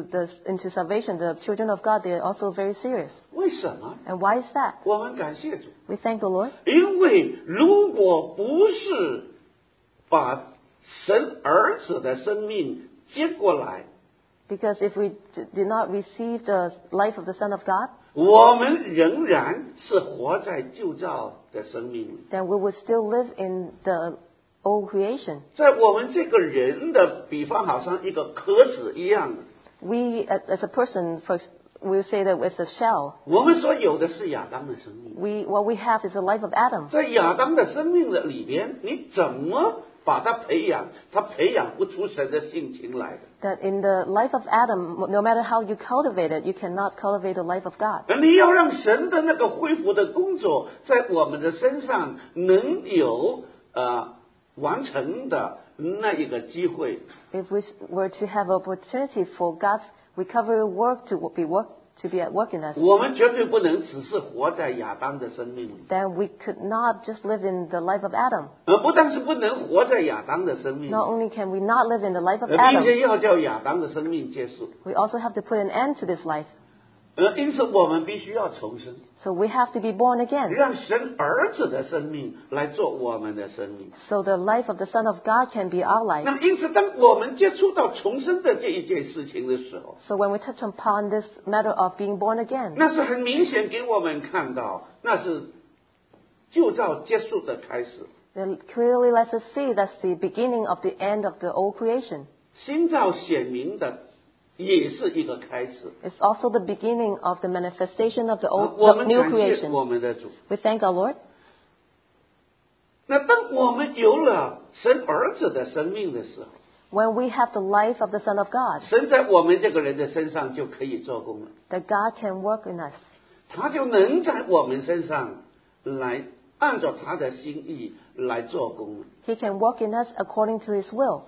into salvation, the children of God, they are also very serious. 为什么？ And why is that? 我们感谢主， We thank the Lord. 因为如果不是把神儿子的生命接过来， Because if we did not receive the life of the Son of God, 我们仍然是活在旧造的生命里。 then we would still live in the old creation. 在我们这个人的比方，好像一个壳子一样。 We, as a person, we'll say that it's a shell. 我们所有的是亚当的生命， What we have is the life of Adam. 在亚当的生命的里边，你怎么把它培养？他培养不出神的性情来的。 That in the life of Adam, no matter how you cultivate it, you cannot cultivate the life of God. 你要让神的那个恢复的工作在我们的身上能有完成的那一个机会。 If we were to have opportunity for God's recovery work to be at work in us, 我们绝对不能只是活在亚当的生命里， then we could not just live in the life of Adam. 不但是不能活在亚当的生命里， Not only can we not live in the life of 并 Adam, 且要叫亚当的生命结束。 we also have to put an end to this life. 因此我们必须要重生， So we have to be born again. 让神儿子的生命来做我们的生命。 So the life of the Son of God can be our 那 life. 么，因此，当我们接触到重生的这一件事情的时候， So when we touch upon this matter of being born again, 那是很明显给我们看到，那是旧造结束的开始， it clearly lets us see that's the beginning of the end of the old creation. 新造显明的也是一个开始。 It's also the beginning of the manifestation of the 我 old, the 们 new 感谢 creation. 我们的主。 We thank our Lord. 那当我们有了神儿子的生命的时候， When we have the life of the Son of God, 神在我们这个人的身上就可以做工了， that God can work in us. 他就能在我们身上来按照他的心意来做工了。 He can work in us according to His will.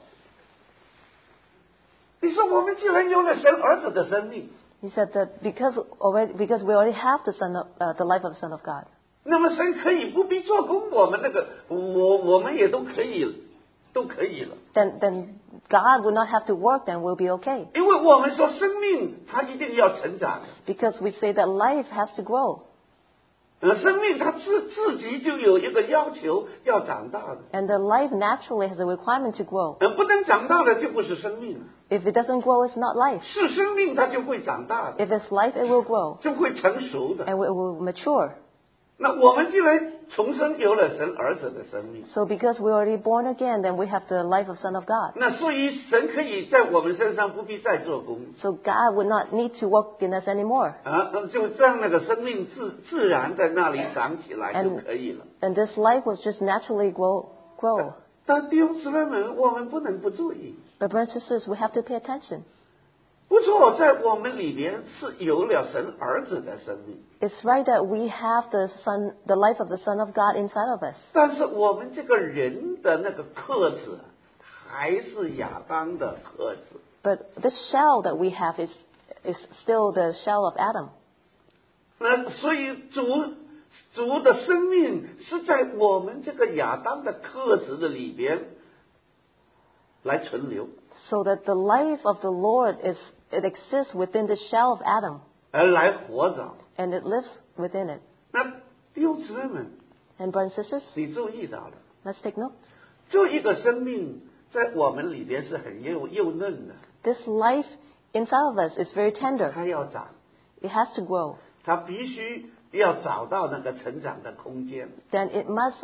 你说我们既然有了神儿子的生命， He said that because we already have the life of the Son of God, 那么神可以不必做工，我们我们也都可以了， then God will not have to work, then we'll be okay. 因为我们说生命它一定要成长的， Because we say that life has to grow. 生命它自己就有一个要求要长大的。 And the life naturally has a requirement to grow. 不能长大的就不是生命了。 If it doesn't grow, it's not life. 是生命它就会长大的， If it's life, it will grow 就会成熟的。 and it will mature. 那我们既然重生有了神儿子的生命， So because we're already born again, then we have the life of Son of God. 那所以神可以在我们身上不必再做工 So God would not need to work in us anymore. 就让那个生命自然在那里长起来就可以了。 And this life will just naturally grow. 但弟兄姊妹们，我们不能不注意。 But brothers and sisters, we have to pay attention. 不错，在我们里边是有了神儿子的生命， It's right that we have the life of the Son of God inside of us. 但是我们这个人的那个克子还是亚当的克子。 But this shell that we have is still the shell of Adam. 那所以主的生命是在我们这个亚当的克子的里边来存留， So that the life of the Lord it exists within the shell of Adam, 而来活着。 and it lives within it. 那弟兄姊妹们， And brothers and sisters, 你注意到了， let's take note. 这一个生命在我们里边是很幼嫩的， This life inside of us is very tender. 它要长， It has to grow. 它必须要找到那个成长的空间。 Then it must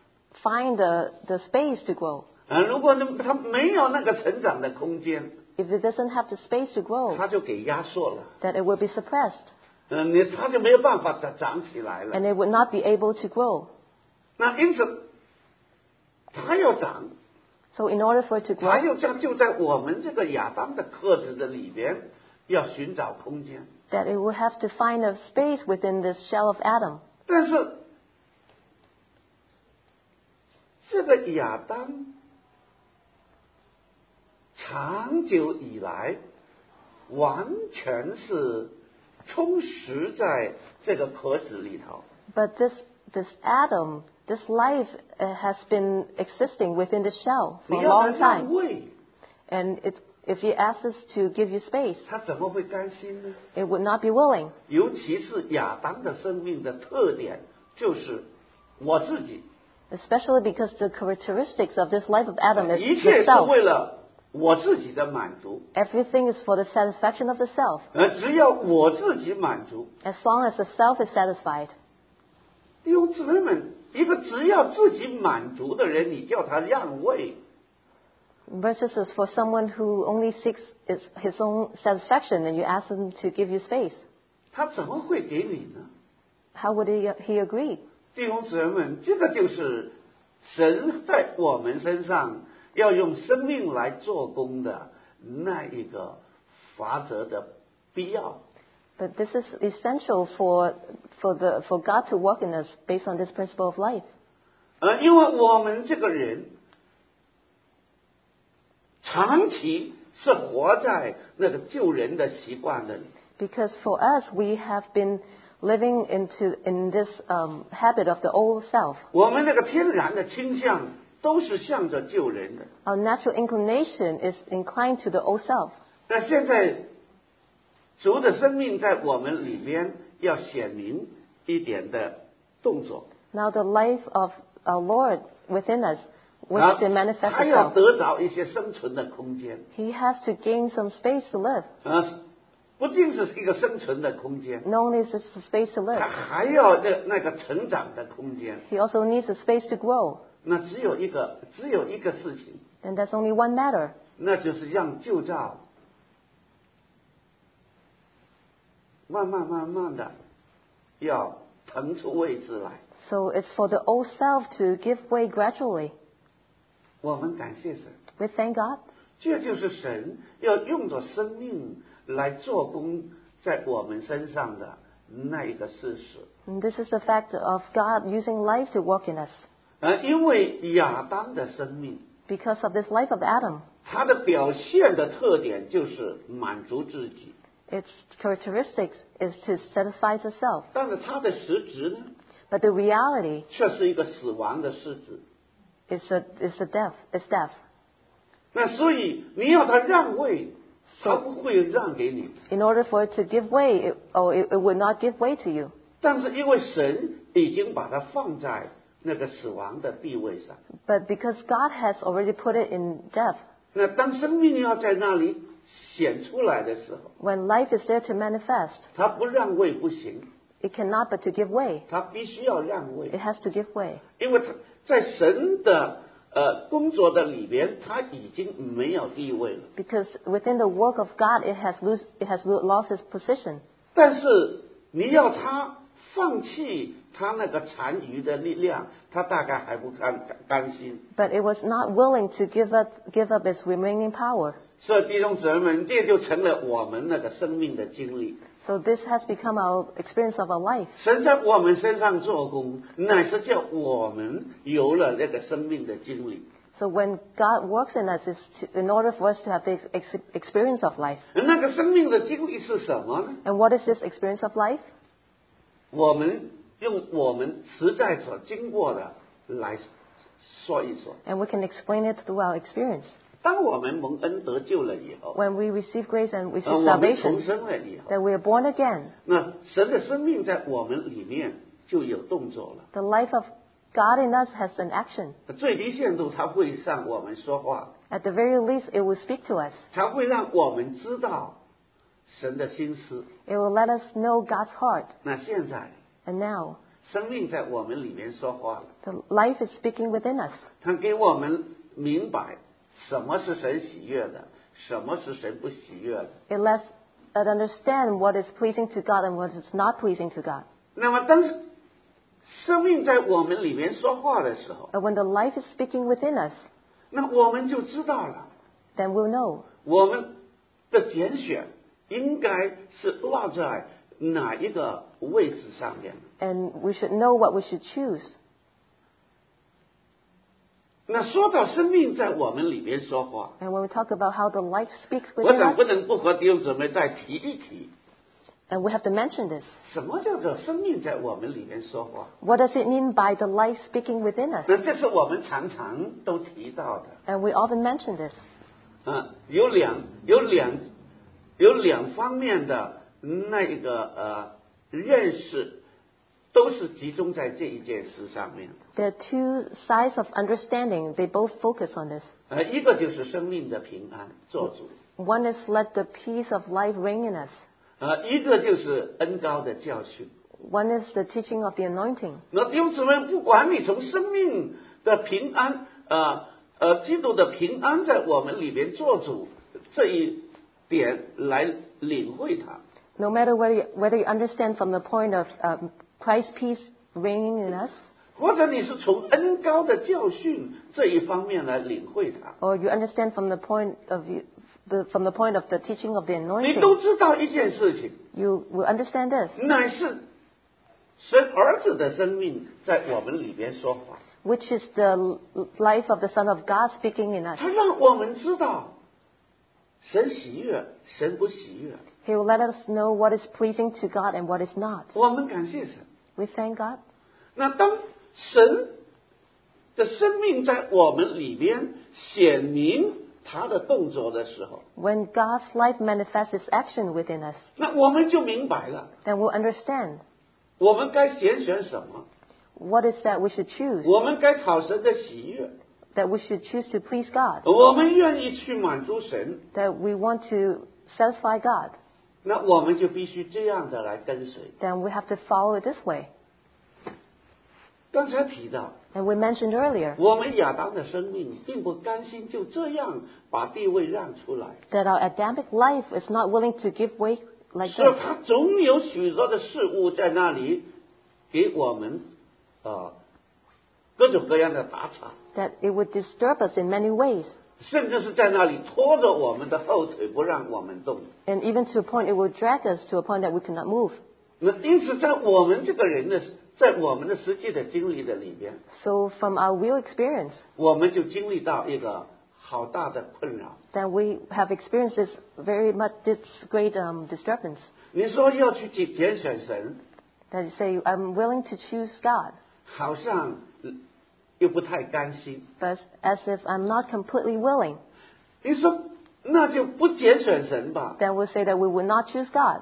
find the space to grow. 如果它没有那个成长的空间， If it doesn't have the space to grow, 它就给压缩了， then it will be suppressed, 它就没有办法长起来了。 and it would not be able to grow. 那因此，它要长， So in order for it to 它 grow, 就在我们这个亚当的克子的里边，要寻找空间。 that it will have to find a space within this shell of Adam. 但是，这个亚当长久以来完全是充实在这个壳子里头。 But this Adam, this life has been existing within the shell 你 for a 要他 long 让 time. 位， And if he asks us to give you space, 他怎么会甘心呢？ it would not be willing. 尤其是亚当的生命的特点就是我自己， Especially because the characteristics of this life of Adam is 一 the 切是 self. 为了我自己的满足。 Everything is for the satisfaction of the self. 只要我自己满足， As long as the self is satisfied. 弟兄姊妹们，一个只要自己满足的人，你叫他让位， Versus for someone who only seeks his own satisfaction and you ask him to give you space. 他怎么会给你呢？ How would he agree? 弟兄姊妹们，这个就是神在我们身上要用生命来做工的那一个法则的必要。 But this is essential for God to work in us based on this principle of life. 因为我们这个人长期是活在那个救人的习惯的里， Because for us, we have been living in this habit of the old self. 我们那个天然的倾向都是向着救人的。 Our natural inclination is inclined to the old self. 那现在主的生命在我们里边要显明一点的动作， Now the life of our Lord within us wants to manifest 他要 itself. 得着一些生存的空间。 He has to gain some space to live. 不仅是一个生存的空间， Not only is this a space to 他 live, 还要那个成长的空间。 he also needs a space to grow. 那只有一个事情， And that's only one matter. 那就是让旧造慢慢的要腾出位置来。 So it's for the old self to give way gradually. 我们感谢神， We thank God. 这就是神要用着生命来做工在我们身上的那一个事实。 And this is the fact of God using life to work in us. 因为亚当的生命， Because of this life of Adam, 它的表现的特点就是满足自己， its characteristics is to satisfy the self. 但是它的实质呢， But the reality 却是一个死亡的事实。 is death. 那所以你要他让位，他不会让给你。 In order for it to give way, it would not give way to you. 但是因为神已经把它放在那个死亡的地位上， But because God has already put it in death, 那当生命要在那里显出来的时候， when life is there to manifest, 他不让位不行， it cannot but to give way. 他必须要让位， It has to give way. 因为他在神的工作的里边，他已经没有地位了。 Because within the work of God, it has lost its position. 但是你要他放弃他那个残余的力量，他大概还不甘心。 But it was not willing to give up its remaining power. 所以弟兄姊妹们，这就成了我们那个生命的经历。 So this has become our experience of our life. 神在我们身上做工，乃是叫我们有了那个生命的经历。 So when God works in us, in order for us to have the experience of life. 那个生命的经历是什么呢？ And what is this experience of life? 我们用我们实在所经过的来说一说。 And we can explain it through our experience. 当我们蒙恩得救了以后， When we receive grace and receive 我们重 salvation, 生了以后， that we are born again, 那神的生命在我们里面就有动作了。 the life of God in us has an action. 最低限度，他会向我们说话， At the very least, it will speak to us. 他会让我们知道神的心思。 It will let us know God's heart. 那现在， And now, 生命在我们里面说话了， the life is speaking within us. 他给我们明白什么是神喜悦的，什么是神不喜悦的。 It lets us understand what is pleasing to God and what is not pleasing to God. 那么，当生命在我们里面说话的时候， And when the life is speaking within us, 那我们就知道了， then we'll know 我们的拣选应该是落在哪一个位置上面。 and we should know what we should choose. 那说到生命在我们里面说话， And when we talk about how the life speaks 我 within 想 us, 不能不和弟兄姊妹再提一提， and we have to mention this. 什么叫做生命在我们里面说话？ What does it mean by the life speaking within us? 那这是我们常常都提到的。 And we often mention this. 有两方面的那一个认识，都是集中在这一件事上面。 There are two sides of understanding. They both focus on this. 一个就是生命的平安做主， One is let the peace of life reign in us. 一个就是恩高的教训。 One is the teaching of the anointing. 那弟兄姊妹，不管你从生命的平安，基督的平安在我们里边做主这一点来领会它， No matter whether you understand from the point of Christ's peace reigning in us, 或者你是从恩高的教训这一方面来领会它， or you understand from the point of the teaching of the 你都 anointing, 知道一件事情， you will understand this, 乃是神儿子的生命在我们里边说话， which is the life of the Son of God speaking in us. 他让我们知道神喜悦，神不喜悦。 He will let us know what is pleasing to God and what is not. 我们感谢神。 We thank God. 那当神的生命在我们里边显明他的动作的时候， When God's life manifests its action within us, 那我们就明白了， then we'll understand 我们该拣选什么， what is that we should choose, 我们该讨神的喜悦， that we should choose to please God, 我们愿意去满足神， that we want to satisfy God. 那我们就必须这样的来跟随。 Then we have to follow it this way. 刚才提到， And we mentioned earlier 我们亚当的生命并不甘心就这样把地位让出来， that our Adamic life is not willing to give way like 所以 this. 他总有许多的事物在那里给我们各种各样的打岔， That it would disturb us in many ways. 甚至是在那里拖着我们的后腿，不让我们动。 And even to a point, it will drag us to a point that we cannot move. 那因此，在我们这个人的，在我们的实际的经历的里边， So from our real experience, 我们就经历到一个好大的困扰。 then we have experienced this great disturbance. 你说要去拣选神， That you say, I'm willing to choose God, 好像又不太甘心。 but as if I'm not completely willing, 你说那就不拣选神吧？ then we'll say that we will not choose God.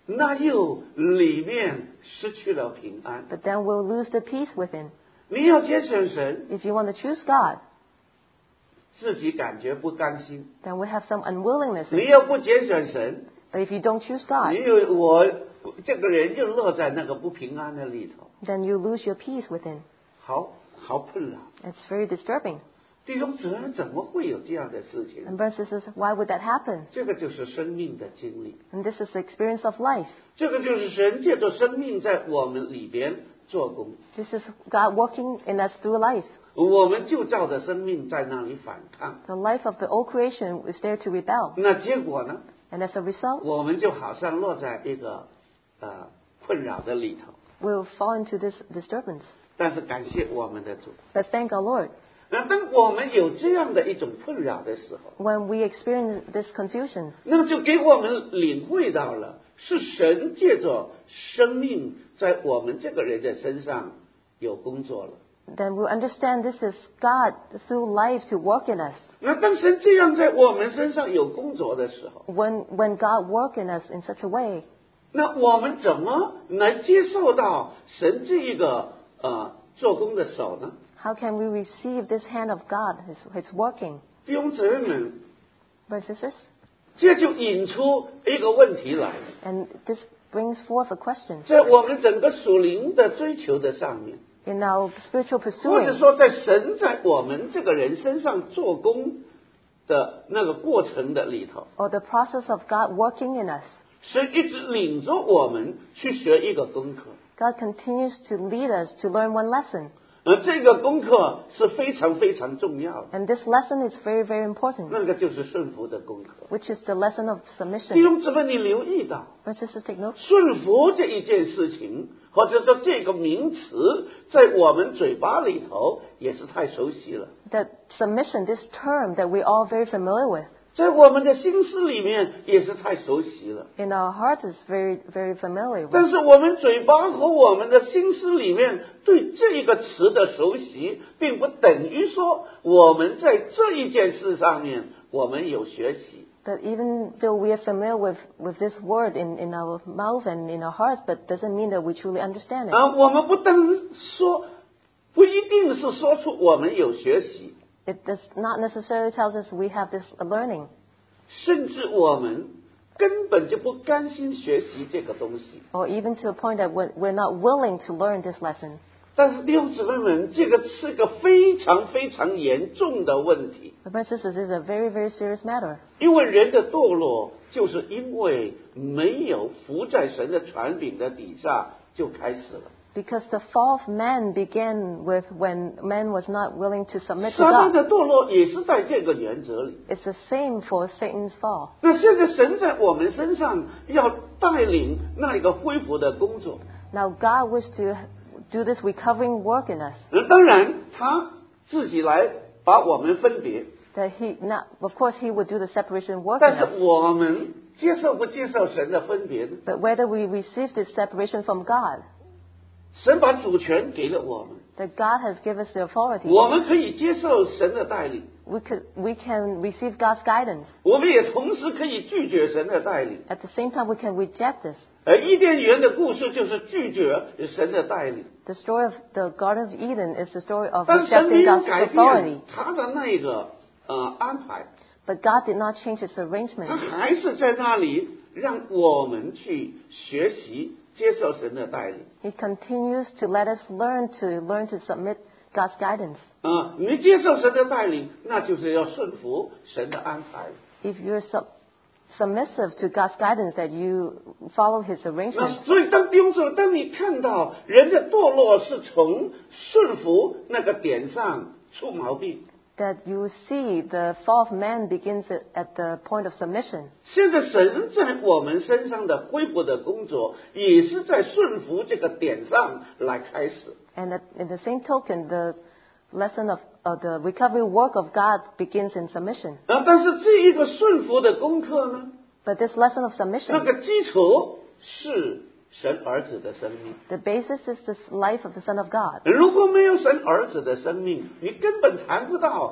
那又里面失去了平安。 but then we'll lose the peace within. 你要拣选神， If you want to choose God, 自己感觉不甘心； then we have some unwillingness. 你要不拣选神， But if you don't choose God, 你有我这个人就落在那个不平安的里头， then you lose your peace within. 好困扰。 It's very disturbing. 弟兄姊妹，怎么会有这样的事情？ And brothers and sisters, why would that happen? 这个就是生命的经历， And this is the experience of life. 这个就是神借着生命在我们里边做工， This is God working in us through life. 我们旧造的生命在那里反抗， The life of the old creation is there to rebel. 那结果呢？ And as a result, 我们就好像落在一个困扰的里头。 we'll fall into this disturbance. 但是感谢我们的主， But thank our Lord. 那当我们有这样的一种困扰的时候， When we experience this confusion, 那么就给我们领会到了，是神借着生命在我们这个人的身上有工作了。 then we'll understand this is God through life to work in us. 那当神这样在我们身上有工作的时候， When God work in us in such a way, 那我们怎么来接受到神这一个做工的手呢？ how can we receive this hand of God, His working? 弟兄姊妹们， Brothers and sisters, 这就引出一个问题来， and this brings forth a question. 在我们整个属灵的追求的上面， In our spiritual 或者 pursuing, 说在神在我们这个人身上做工的那个过程的里头， or the process of God working in us, 神一直领着我们去学一个功课， God continues to lead us to learn one lesson. 而这个功课是非常非常重要的， And this lesson is very, very important, 那个就是顺服的功课。 which is the lesson of 弟 submission. 兄姊妹，你留意到 Brothers and sisters, take note. 顺服这一件事情，或者说这个名词，在我们嘴巴里头也是太熟悉了， That submission, this term that we're all very familiar with, 在我们的心思里面也是太熟悉了。 in our hearts is very, very familiar with. 但是我们嘴巴和我们的心思里面对这一个词的熟悉，并不等于说我们在这一件事上面我们有学习。 That even though we are familiar with this word in our mouth and in our hearts, but doesn't mean that we truly understand it. 我们不不一定是说出我们有学习， It does not necessarily tell us we have this learning, 甚至我们根本就不甘心学习这个东西。 or even to a point that we're not willing to learn this lesson. 但是弟兄姊妹们，这个是个非常非常严重的问题， But brothers and sisters, this is a very, very serious matter. 因为人的堕落就是因为没有服在神的权柄的底下就开始了。 Because the fall of man began with when man was not willing to submit to 撒旦 God. 的堕落也是在这个原则里。 It's the same for Satan's fall. 那现在神在我们身上要带领那个恢复的工作， Now God wished to do this recovering work in us. 当然他自己来把我们分别， That of course He would do the separation work 但 in 是 us. 我们接受不接受神的分别呢？ But whether we receive this separation from God, 神把主权给了我们， that God has given us the authority, 我们可以接受神的带领， we can receive God's guidance. 我们也同时可以拒绝神的带领。 At the same time, we can reject this. 伊甸园的故事就是拒绝神的带领， The story of the Garden of Eden is the story of 但神没 rejecting 有 God's 改 authority. 变他的那个安排， But God did not change His 他 arrangement. 还是在那里让我们去学习接受神的带领。 He continues to let us learn to submit God's guidance. 你接受神的带领，那就是要顺服神的安排。 If you're submissive to God's guidance, that you follow His 那 arrangement. 所以当弟兄姊妹，当你看到人的堕落是从顺服那个点上出毛病， That you see the fall of man begins at the point of submission. 现在神在我们身上的恢复的工作，也是在顺服这个点上来开始。 And in the same token, the lesson of the recovery work of God begins in submission. 但是这一个顺服的功课呢， But this lesson of 那 submission, 个基础是神儿子的生命。 the basis is the life of the Son of God. 如果没有神儿子的生命，你根本谈不到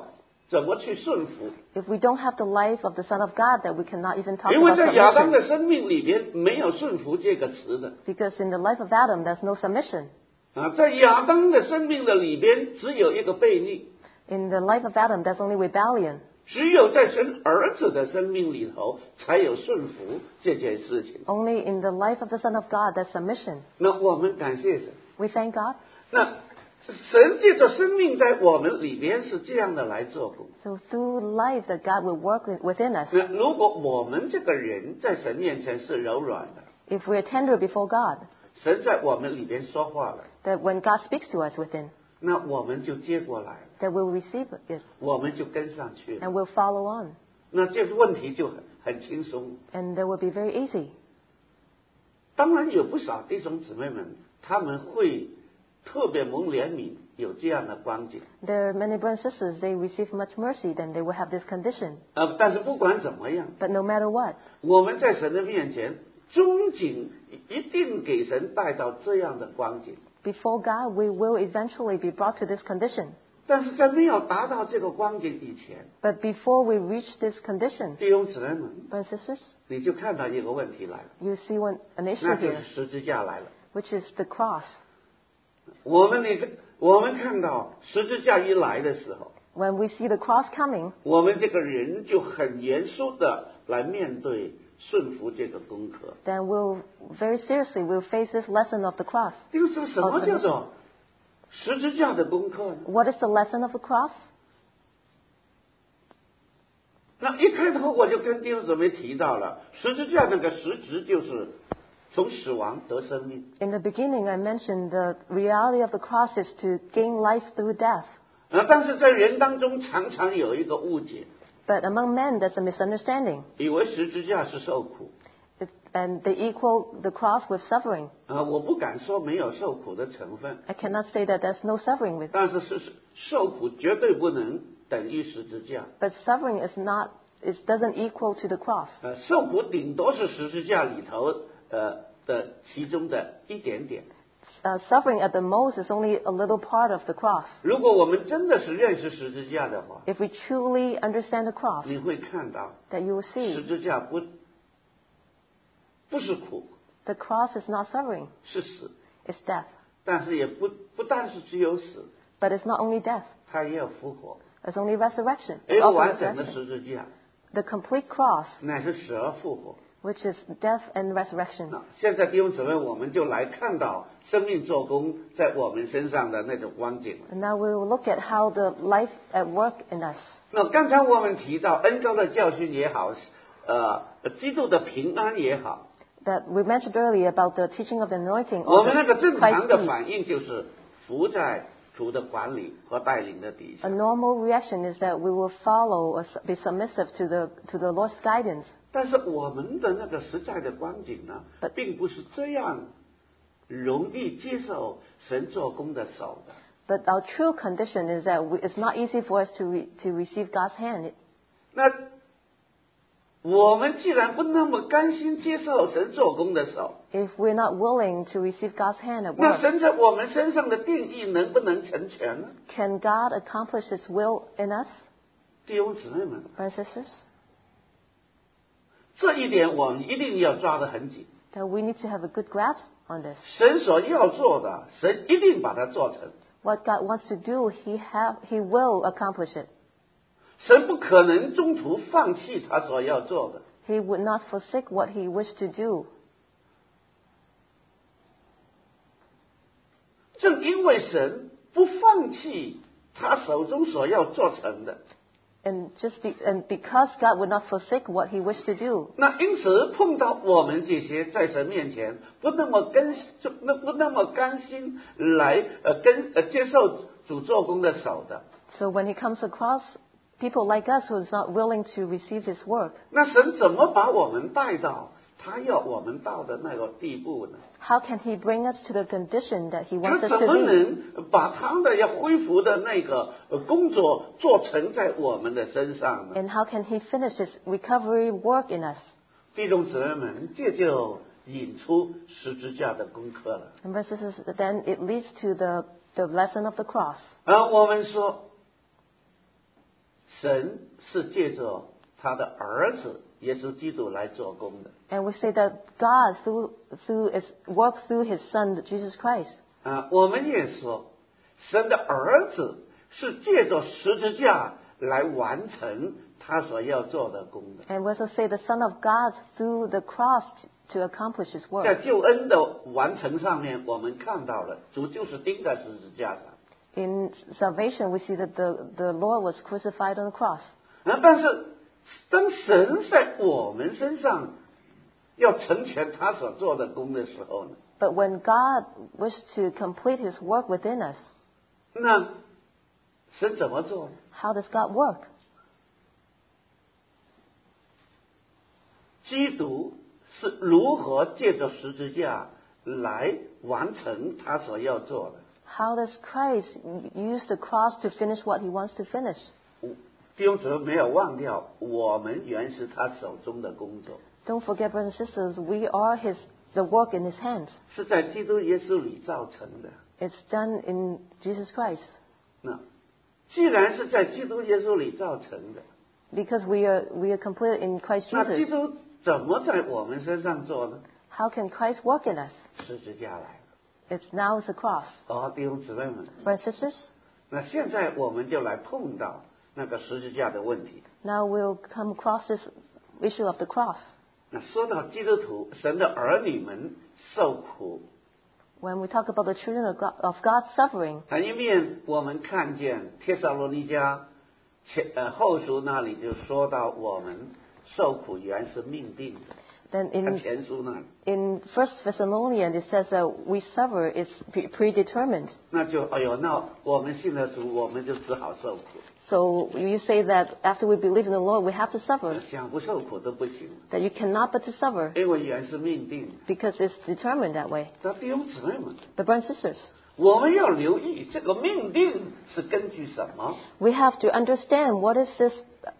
怎么去顺服？ If we don't have the life of the Son of God, that we cannot even talk 因为 about 在亚当 submission. 的生命里边没有顺服这个词的 Because in the life of Adam, there's no submission. 啊，在亚当的生命的里边只有一个悖逆， In the life of Adam, there's only rebellion. 只有在神儿子的生命里头才有顺服这件事情。 Only in the life of the Son of God, there's submission. 那我们感谢神。 We thank God. 那神借着生命在我们里边是这样的来做工。 So through life, that God will work within us. 那如果我们这个人在神面前是柔软的， If we're tender before God, 神在我们里边说话了， that when God speaks to us within, 那我们就接过来了， that we'll receive it 我们就跟上去了。 and we'll follow on. 那这个问题就很轻松。 And that will be very easy. 当然有不少弟兄姊妹们，他们会特别蒙怜悯，有这样的光景。 There are many brothers and sisters, they receive much mercy, then they will have this condition. 但是不管怎么样， But no matter what, 我们在神的面前，终究一定给神带到这样的光景。 before God, we will eventually be brought to this condition. 但是在没有达到这个光景以前， But before we reach this condition, 弟兄姊妹们， brothers and sisters, 你就看到一个问题来了， you see an 那 issue 就是 here, 十字架来了。 which is the cross. 我们看到十字架一来的时候， When we see the cross coming, 我们这个人就很严肃的来面对顺服这个功课。 then we'll very seriously we'll face this lesson of the cross. 就是什么叫做十字架的功课呢？ What is the lesson of the cross? 那一开头我就跟弟兄姊妹提到了，十字架那个实质就是从死亡得生命。 In the beginning, I mentioned the reality of the cross is to gain life through death. 但是在人当中常常有一个误解， But among men, there's a misunderstanding. 以为十字架是受苦。 And they equal the cross with suffering. 我不敢说没有受苦的成分， I cannot say that there's no suffering with it. 但是受苦绝对不能等于十字架。 But suffering is not, it doesn't equal to the cross. 受苦顶多是十字架里头的其中的一点点。 Suffering at the most is only a little part of the cross. 如果我们真的是认识十字架的话， If we truly understand the cross, 你会看到 that you will 十 see 字架不是苦， the cross is not suffering, 是死， it's death. 但是也不但是只有死， But it's not only death, 它也有复活。 it's only resurrection. 一 It's 个 also 完整的 resurrection. 十字架， The complete cross, 乃是死而复活。 which is death and resurrection. 现在弟兄姊妹，我们就来看到生命做工在我们身上的那种光景了。 And now we will look at how the life at work in us. 那刚才我们提到恩膏的教训也好，基督的平安也好， That we mentioned earlier about the teaching of the anointing 我 or 们那个 the 正常 Christ 的 peace. 反应就是服在主的管理和带领的底 A 下。 normal reaction is that we will follow or be submissive to the Lord's guidance. 但是我们的那个实在的光景呢，并不是这样容易接受神做工的手的。 But our true condition is that it's not easy for us to receive God's hand. 那我们既然不那么甘心接受神做工的手， If we're not willing to receive God's hand at 那 work, 神在我们身上的定义能不能成全呢？ can God accomplish His will in us, 弟兄姊妹们， brothers and sisters? 这一点我们一定要抓得很紧。 That we need to have a good grasp on this. 神所要做的，神一定把它做成。 What God wants to do, He will accomplish it. 神不可能中途放弃他所要做的。 He would not forsake what He wished to do. 正因为神不放弃他手中所要做成的， And because God would not forsake what He wished to do, 那因此碰到我们这些在神面前不那么甘心来接受主做工的手的， so when He comes across people like us who is not willing to receive His work, 那神怎么把我们带到他要我们到的那个地步呢？ how can He bring us to the condition that He 他 wants us 怎 to 么 be? 能把他的要恢复的那个工作做成在我们的身上呢？ And how can He finish His recovery work in us? 弟兄姊妹们，这就引出十字架的功课了。 And verses, then it leads to the lesson of the cross. 我们说， 神是借着他的儿子耶稣基督来做工的。 And we say that God works through His Son, Jesus Christ. 我们也说，神的儿子是借着十字架来完成他所要做的工的。 And we also say the Son of God through the cross to accomplish His 在 work. 救恩的完成上面，我们看到了主就是钉在十字架上。 In salvation, we see that the Lord was crucified on the cross. 但是当神在我们身上要成全他所做的工的时候呢， But when God wished to complete His work within us, 那神怎么做？ how does God work? 基督是如何借着十字架来完成他所要做的？ How does Christ use the cross to finish what He wants to finish? 弟兄姊妹没有忘掉，我们原是他手中的工作， Don't forget, brothers and sisters, we are the work in His hands. 是在基督耶稣里造成的。 It's done in Jesus Christ. 那既然是在基督耶稣里造成的， Because we are completed in Christ 那基 Jesus, 督怎么在我们身上做呢？ how can Christ work in us? 十字架来了。 It's now the cross. 弟兄姊妹们， Brothers and sisters, 那现在我们就来碰到那个十字架的问题。 now we'll come across this issue of the cross. 那说到基督徒，神的儿女们受苦， When we talk about the children of God's suffering, 一面我们看见帖撒罗尼迦后书那里就说到我们受苦原是命定的， then 前书那里， in 1 Thessalonians it says that we suffer is predetermined. 那就那我们信了主，我们就只好受苦， So you say that after we believe in the Lord, we have to suffer, 想不受苦都不行， that you cannot but to suffer 因为原是命定的。 because it's determined that way. 那弟兄姊妹们， But brothers and sisters, 我们要留意这个命定是根据什么？ we have to understand what is this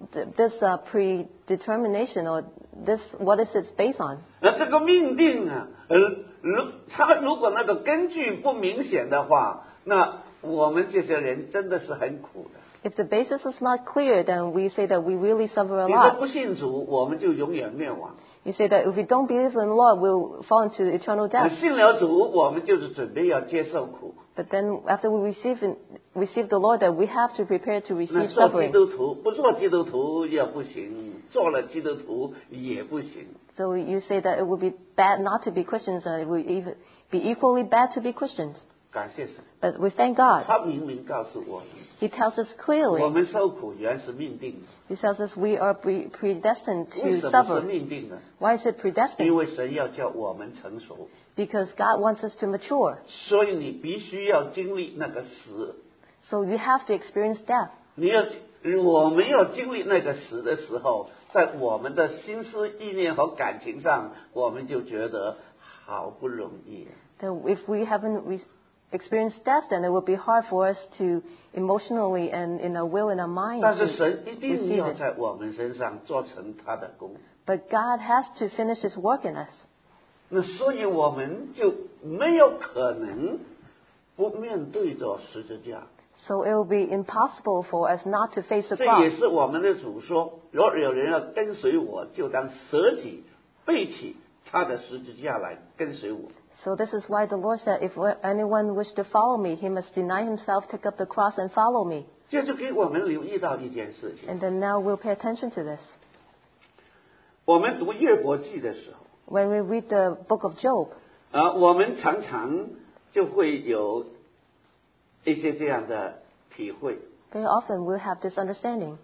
predetermination or what is it based on? 这个命定他如果那个根据不明显的话，那我们这些人真的是很苦的。 If the basis is not clear, then we say that we really suffer a 你说 lot. 不信主，我们就永远灭亡； You say that if we don't believe in the Lord, we'll fall into eternal death. 信了主，我们就是准备要接受苦。 But then after we receive the Lord, that we have to prepare to 那 receive 做基 suffering. 督徒，不做基督徒也不行，做了基督徒也不行。 So you say that it would be bad not to be Christians, and it would even be equally bad to be Christians. 感谢神， But we thank God. 他明明告诉我们， He tells us 我 clearly. 们受苦原是命定的。 He tells us we are predestined 为 to 什么是 suffer. 命定呢？ Why is it 因 predestined? 为神要叫我们成熟， Because God wants us to mature. 所以你必须要经历那个死。 So you have to experience death. 我们要经历那个死的时候，在我们的心思意念和感情上，我们就觉得好不容易。 Then if we haven't experienced death, then it will be hard for us to emotionally and in our will and our mind 但 to 是神一定 receive 要 it. 在我们身上做成他的功， But God has to finish His work in us. 那所以我们就没有可能不面对着十字架。 So it will be impossible for us not to face the 这也 cross. 是我们的主说：若有人要跟随我，就当舍己，背起他的十字架来跟随我。 So this is why the Lord said, if anyone wish to follow me, he must deny himself, take up the cross, and follow me. 这就给我们留意到一件事情。 And then now we'll pay attention to this. 我们读约伯记的时候， When we read the book of Job, 我们常常就会有一些这样的体会。 very often we'll have this understanding.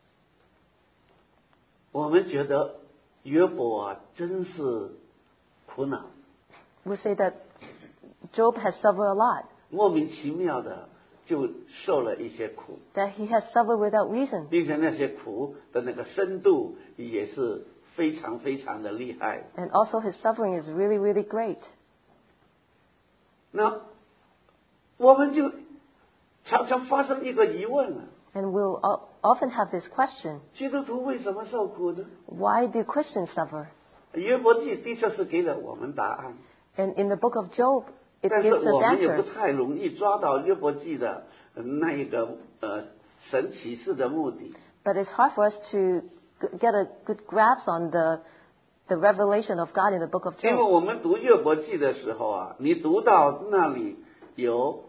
我们觉得约伯真是苦恼， We say that Job has suffered a lot, 莫名其妙的就受了一些苦， that he has suffered without reason. 并且那些苦的那个深度也是非常非常的厉害。 And also his suffering is really, really great. 那我们就常常发生一个疑问了： And we'll often have this question, 基督徒为什么受苦呢？ why do Christians suffer? 约伯记的确是给了我们答案， And in the book of Job, it 但是 gives 我 us 们也不 answers. 太容易抓到约伯记的那一个神启示的目的。 But it's hard for us to get a good grasp on the revelation of God in the book of 因为 Job. 我们读约伯记的时候啊，你读到那里有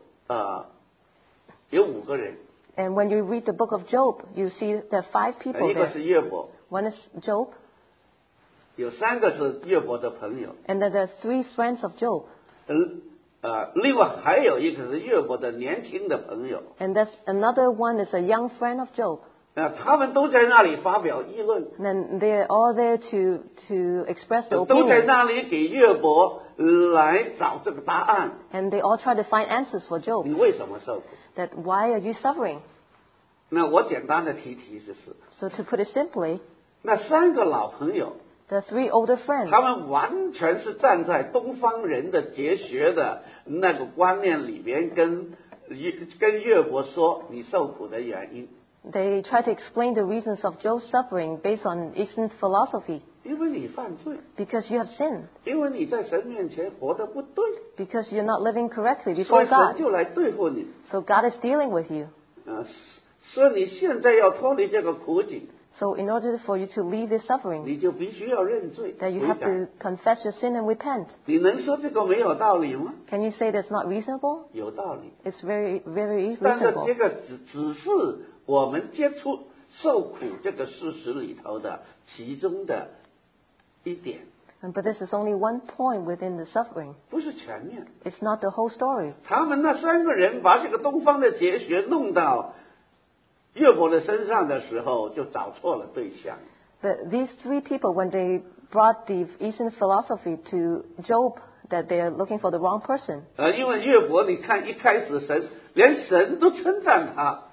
5个人， And when you read the book of Job, you see there are 5 people 一个 there. 是约伯， One is Job, 有3个是约伯的朋友， and then there are 3 friends of Job. 另外还有一个是约伯的年轻的朋友， And that's another one is a young friend of Job. 他们都在那里发表议论， And then they're all there to express their 都在 opinion. 那里给约伯来找这个答案。 And they all try to find answers for Job. 你为什么受苦？ That why are you suffering? 那我简单的提示是， So to put it simply, 那3个老朋友， the 3 older friends, 他们完全是站在东方人的哲学的那个观念里边，跟约伯说你受苦的原因， they try to explain the reasons of Job's suffering based on Eastern philosophy. 因为你犯罪， Because you have sinned. 因为你在神面前活得不对， Because you're not living correctly 所 before 以神 God. 就来对付你。 So God is dealing with you. 所以你现在要脱离这个苦境， So in order for you to leave this suffering, 你就必须要认罪 that you 悔 have 改。 to confess your sin and repent. 你能说这个没有道理吗？ Can you say that's not reasonable? 有道理， It's very, very 但是 reasonable. 这个只是我们接触受苦这个事实里头的其中的一点， But this is only one point within the suffering. 不是全面。 It's not the whole story. 他们那3个人把这个东方的哲学弄到约伯的身上的时候，就找错了对象。 These 3 people, when they brought the Eastern philosophy to Job, that they are looking for the wrong person. 因为约伯，你看一开始连神都称赞他，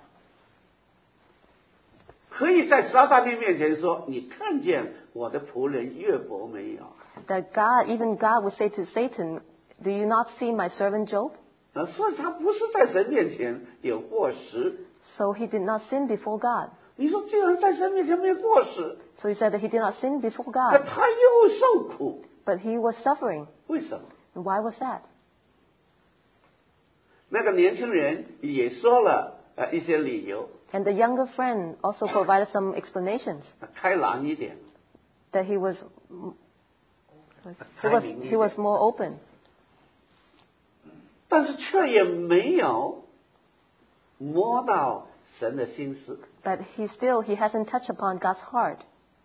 可以在撒旦面前说：“你看见我的仆人约伯没有？” That God, even God would say to Satan, "Do you not see my servant Job?" 所以他不是在神面前有过失。 So he did not sin before God. 你说，既然在神面前没有过失， So he said that he did not sin before 那 God, 他又受苦， but he was suffering. 为什么？ And why was that? 那个年轻人也说了一些理由， And the younger friend also provided some explanations 开朗一点， that he was 开明一 he was 点， more open. 但是却也没有摸到神的心思。 But he hasn't touched upon God's heart.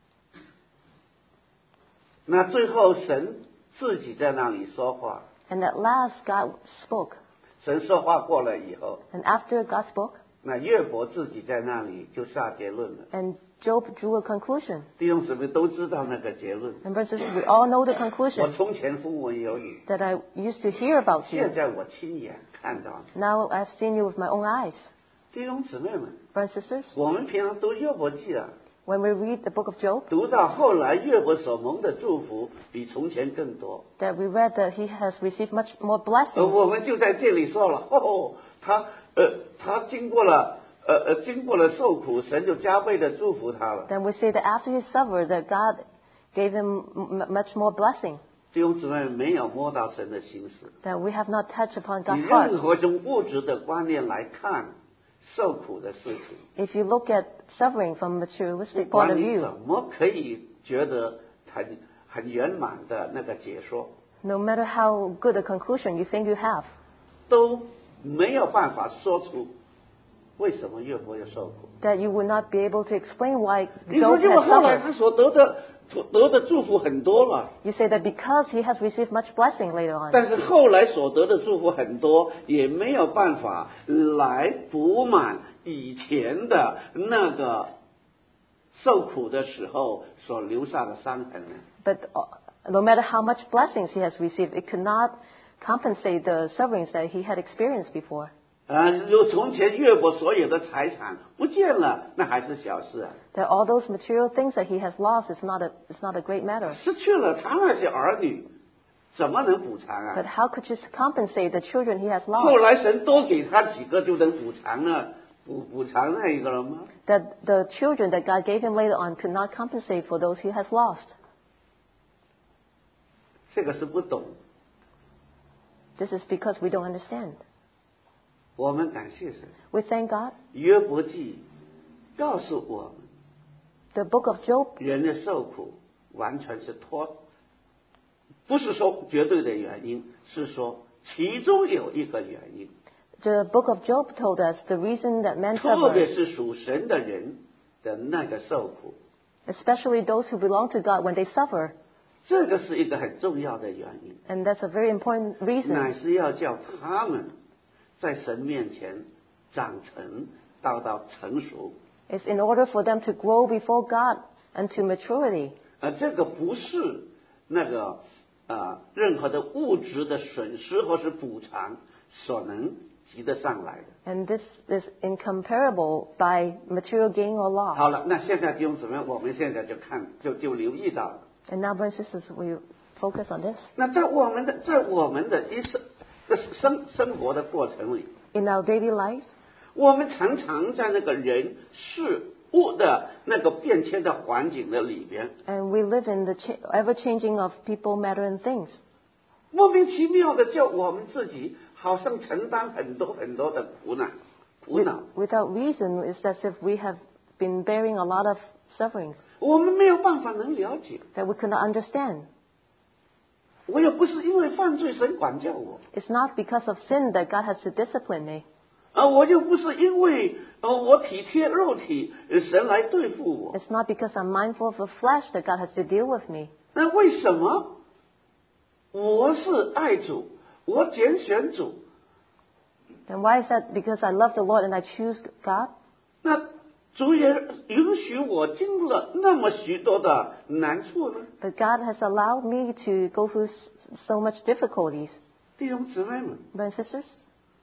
那最后神自己在那里说话， And at last God spoke. 神说话过了以后， And after God spoke, 那约伯自己在那里就下结论了。 and Job drew a conclusion. 弟兄姊妹都知道那个结论。 And brothers, we all know the 我 conclusion 从前风闻有你， that I used to hear about you. 现在我亲眼看到你。 Now I've seen you with my own eyes. 弟兄姊妹们， Brothers and sisters, 我们平常读约伯记啊， when we read the book of Job, 读到后来约伯所蒙的祝福比从前更多。 that we read that he has received much more blessings. 我们就在这里说了，他经过了受苦，神就加倍的祝福他了。 Then we say that after he suffered, that God gave him much more blessing. 弟兄姊妹没有摸到神的心思， That we have not touched upon 以 God's heart. 任何种物质的观念来看受苦的事情， If you look at suffering from a materialistic 不 point 管 of 你 view, 怎么可以觉得很圆满的那个解说， no matter how good a conclusion you think you have, 都没有办法说出为什么约伯要受苦。 that you would not be able to explain why 你说， Job 结果 has 后来 suffered. 他所得的祝福很多了， You say that because he has received much blessing later on. 但是后来所得的祝福很多，也没有办法来补满以前的那个受苦的时候所留下的伤痕。 But no matter how much blessings he has received, it could not compensate the sufferings that he had experienced before. 如果从前约伯所有的财产不见了，那还是小事啊。 That all those material things that he has lost is not a great matter. 失去了他那些儿女，怎么能补偿 But 啊？ how could you compensate the children he has 后 lost? 来神多给他几个就能补偿了，补偿那一个了吗？ That the children that God gave him later on could not compensate for those he has lost. 这个是不懂。 This is because we don't understand. 我们感谢神， We thank God 约伯记告诉我们， The book of Job, 人的受苦完全是不是说绝对的原因，是说其中有一个原因。 the book of Job told us the reason that men 特别 suffer, 是属神的人的那个受苦， especially those who belong to God when they suffer, 这个是一个很重要的原因， and that's a very important 乃 reason, 是要叫他们在神面前长成，到成熟。 is in order for them to grow before God unto maturity. 这个不是那个任何的物质的损失或是补偿所能及得上来的。 And this is incomparable by material gain or 好 loss. 了，那现在弟兄姊妹，我们现在就留意到了。 And now, brothers and sisters, will you focus on this? 那在我们的生活的过程里， In our daily lives, 我们常常在那个人事物的那个变迁的环境的里边， and we live in the ever-changing of people, matter, and things. 莫名其妙的叫我们自己好像承担很多很多的苦恼。 Without reason, it's as if we have been bearing a lot of sufferings 我们没有办法能了解。 that we cannot understand. 我也不是因为犯罪神管教我， It's not because of sin that God has to discipline me. 我又不是因为我体贴肉体神来对付我。 It's not because I'm mindful of the flesh that God has to deal with me. 那为什么我是爱主，我拣选主？ And why is that? Because I love the Lord and I choose God? 那主也允许我经历了那么许多的难处呢？ But God has allowed me to go through so much difficulties. 弟兄姊妹们， Brothers and sisters,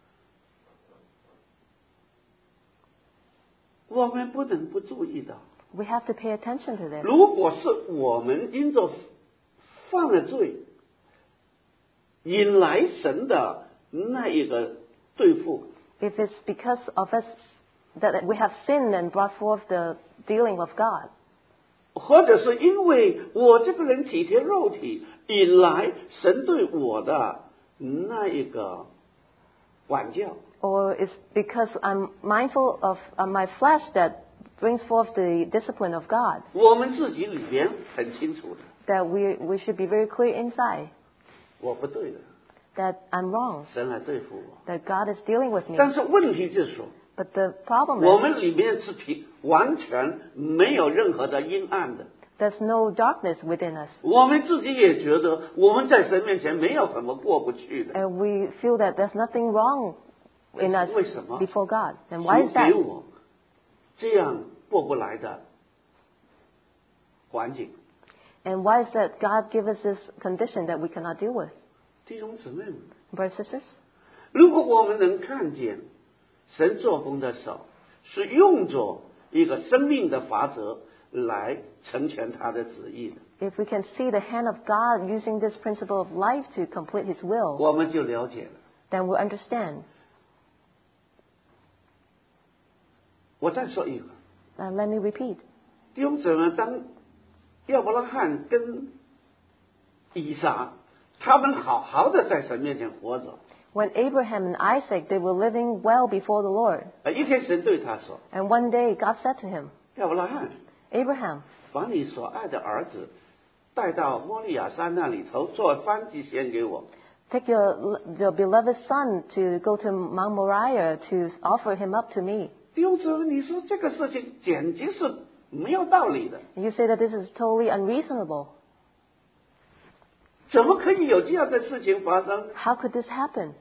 我们不能不注意到， we have to pay attention to this. 如果是我们因着犯了罪，引来神的那一个对付， If it's because of us that we have sinned and brought forth the dealing of God, 或者是因为我这个人体贴肉体，引来神对我的那一个管教， or it's because I'm mindful of my flesh that brings forth the discipline of God, 我们自己里边很清楚的， that we should be very clear inside 我不对的， that I'm wrong, 神来对付我。 that God is dealing with me. 但是问题就是说， But the problem 我 is 们里面是完全没有任何的阴暗的， there's no darkness within us. 我们自己也觉得我们在神面前没有什么过不去的。 And we feel that there's nothing wrong in us 为什么？ before God. And why 主 is 给 that? 我这样过不来的环境。 And why is that God give us this condition that we cannot deal with? 弟兄姊妹们， Brothers and sisters, 如果我们能看见神做工的手是用着一个生命的法则来成全他的旨意的， if we can see the hand of God using this principle of life to complete His will, 我们就了解了。 then we'll understand. 我再说一个， Let me repeat. 弟兄姊妹，当亚伯拉罕跟以撒他们好好的在神面前活着， When Abraham and Isaac, they were living well before the Lord. 一天神对他说 And one day God said to him, 亚伯拉罕， Abraham, 把你所爱的儿子带到摩利亚山那里头做燔祭献给我。 take your beloved son to go to Mount Moriah to offer him up to me. 弟兄姊妹，你说这个事情简直是没有道理的， You say that this is totally unreasonable. 怎么可以有这样的事情发生？ How could this happen?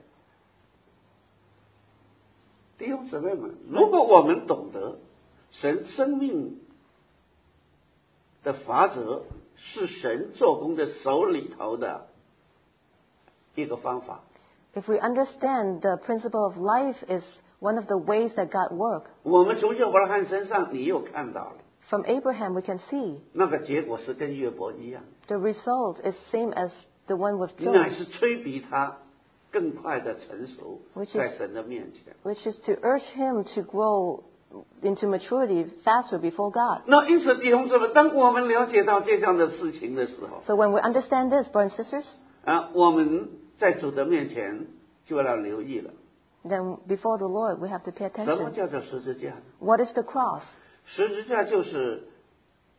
弟兄姊妹们，如果我们懂得神生命的法则是神做工的手里头的一个方法， If we understand the principle of life is one of the ways that God works, 我们从亚伯拉罕身上你又看到了 from Abraham we can see 那个结果是跟约伯一样， the result is same as the one with 乃 Job, 是催逼他更快的成熟 Which is- 在神的面前。 which is to urge him to grow into maturity faster before God. 那因此，弟兄姊妹，当我们了解到这样的事情的时候， So when we understand this, brothers and sisters, 我们在主的面前就要留意了。 then before the Lord we have to pay 什么 attention. 叫做十字架呢？ What is the cross? 十字架就是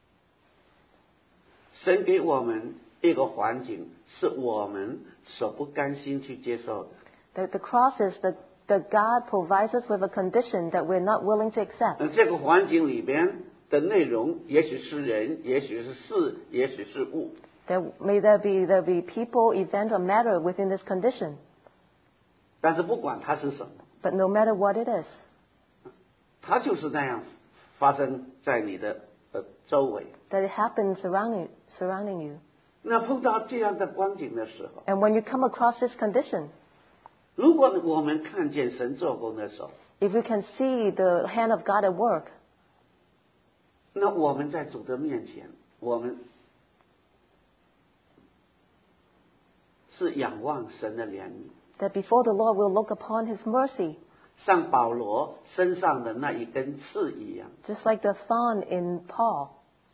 神给我们一个环境，是我们所不甘心去接受的。 The cross is that God provides us with a condition that we're not willing to accept. 这个环境里边的内容，也许是人，也许是事，也许是物。 May there be people, event, or matter within this condition. 但是不管它是什么， But no matter what it is, 它就是那样发生在你的周围。 that it happens surrounding you. 那碰到这样的光景的时候， And when you come across this condition, 如果我们看见神做工的时候， if you can see the hand of God at work, 那我们在主的面前，我们是仰望神的怜悯， that before the Lord will look upon His mercy, 像保罗身上的那一根刺一样。 just like the thorn in Paul,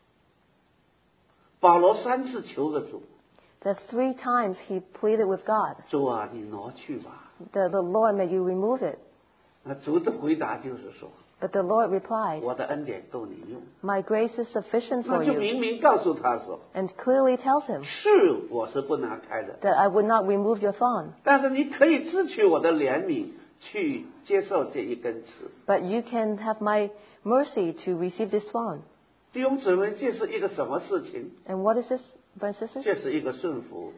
保罗3次求个主， that 3 times he pleaded with God, 主啊，你挪去吧。 that the Lord, may you remove it. 那主的回答就是说， But the Lord replied, 我的恩典够你用。 my grace is sufficient 那 for 就 you. 明明告诉他说， And clearly tells him 是我是不拿开的， that I would not remove your thorn, 但是你可以支取我的怜悯，去接受这一根刺。 but you can have my mercy to receive this thorn. 弟兄姊妹，这是一个什么事情？ And what is this, brothers and sisters? 这是一个顺服，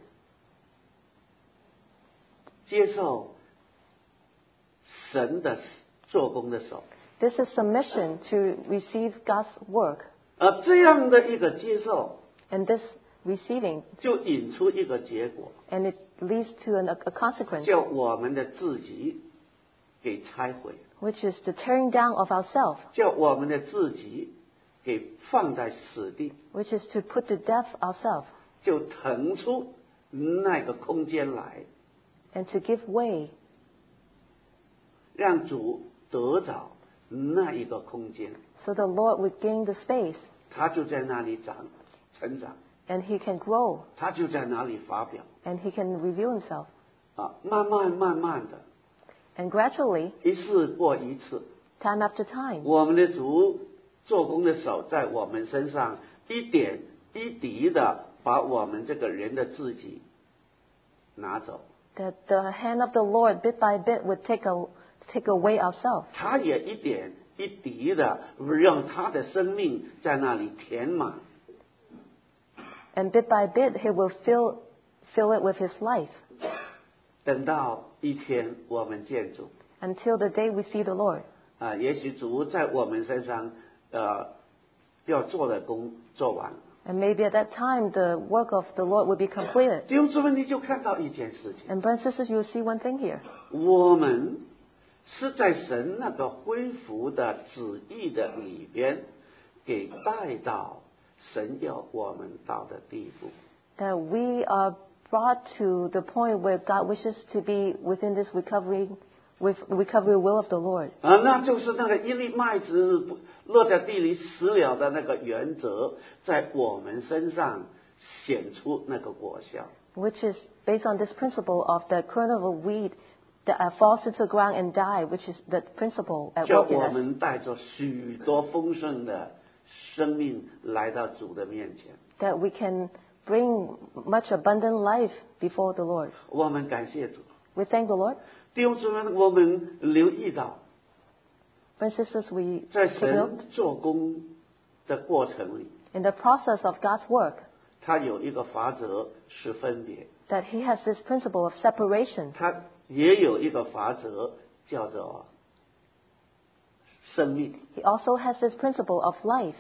接受神的做工的手。 This is submission to receive God's work. 而这样的一个接受， And this receiving, 就引出一个结果， and it leads to a consequence, 叫我们的自己给拆毁， which is the tearing down of ourselves, 叫我们的自己给放在死地， which is to put to death ourselves, 就腾出那个空间来， and to give way, 让主得着那一个空间， so the Lord would gain the space, 他就在那里成长， and He can grow, 他就在那里发表 and He can reveal Himself. 啊，慢慢的， And gradually, 一次过一次， time after time, 我们的主做工的手在我们身上一点一滴的把我们这个人的自己拿走， that the hand of the Lord bit by bit would take away ourselves, 他也一点一滴的让他的生命在那里填满， and bit by bit He will fill it with His life, 等到一天我们见主 until the day we see the Lord. 啊，也许主在我们身上要做的工做完了， And maybe at that time the work of the Lord will be completed. 弟兄姊妹，你就看到一件事情， And brothers and sisters, you will see one thing here. 我们是在神那个恢复的旨意的里边，给带到神要我们到的地步。 That we are brought to the point where God wishes to be within this recovery will of the Lord. 啊，那就是那个一粒麦子落在地里死了的那个原则，在我们身上显出那个果效。 Which is based on this principle of the kernel of a weed that falls into the ground and die, which is the principle at 叫 work in 我 us. 们带着许多丰盛的生命来到主的面前。 That we can bring much abundant life before the Lord. 我们感谢主， We thank the Lord. 弟兄姊妹，我们留意到， Brothers and sisters, we 在 take note 神做工的过程里， in the process of God's work 他有一个法则是分别， that He has this principle of separation. 他也有一个法则叫做生命。 He also has this principle of life.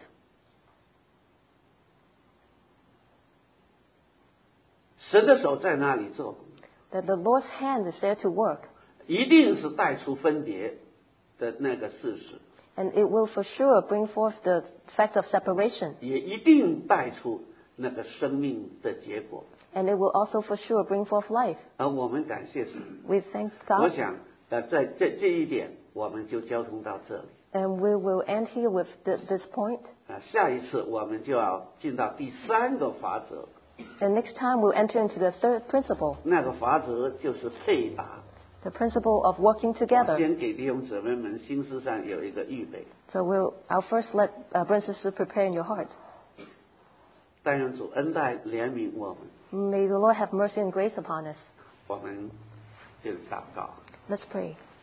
神的手在那里做工， That the Lord's hand is there to work. 一定是带出分别的那个事实， And it will for sure bring forth the fact of separation. 也一定带出那个生命的结果。 And it will also for sure bring forth life. 而我们感谢神， We thank 我 God. 想在这一点，我们就交通到这里。 And we will end here with this point. 下一次我们就要进到第3个法则， And next time we'll enter into the third principle, 那个法则就是配搭。 the principle of working together. 先给弟兄姊妹们心思上有一个预备。 So I'll first let brothers and sisters prepare in your heart. 但愿主恩待怜悯我们。 May the Lord have mercy and grace upon us. 我们就祷告。 Let's pray.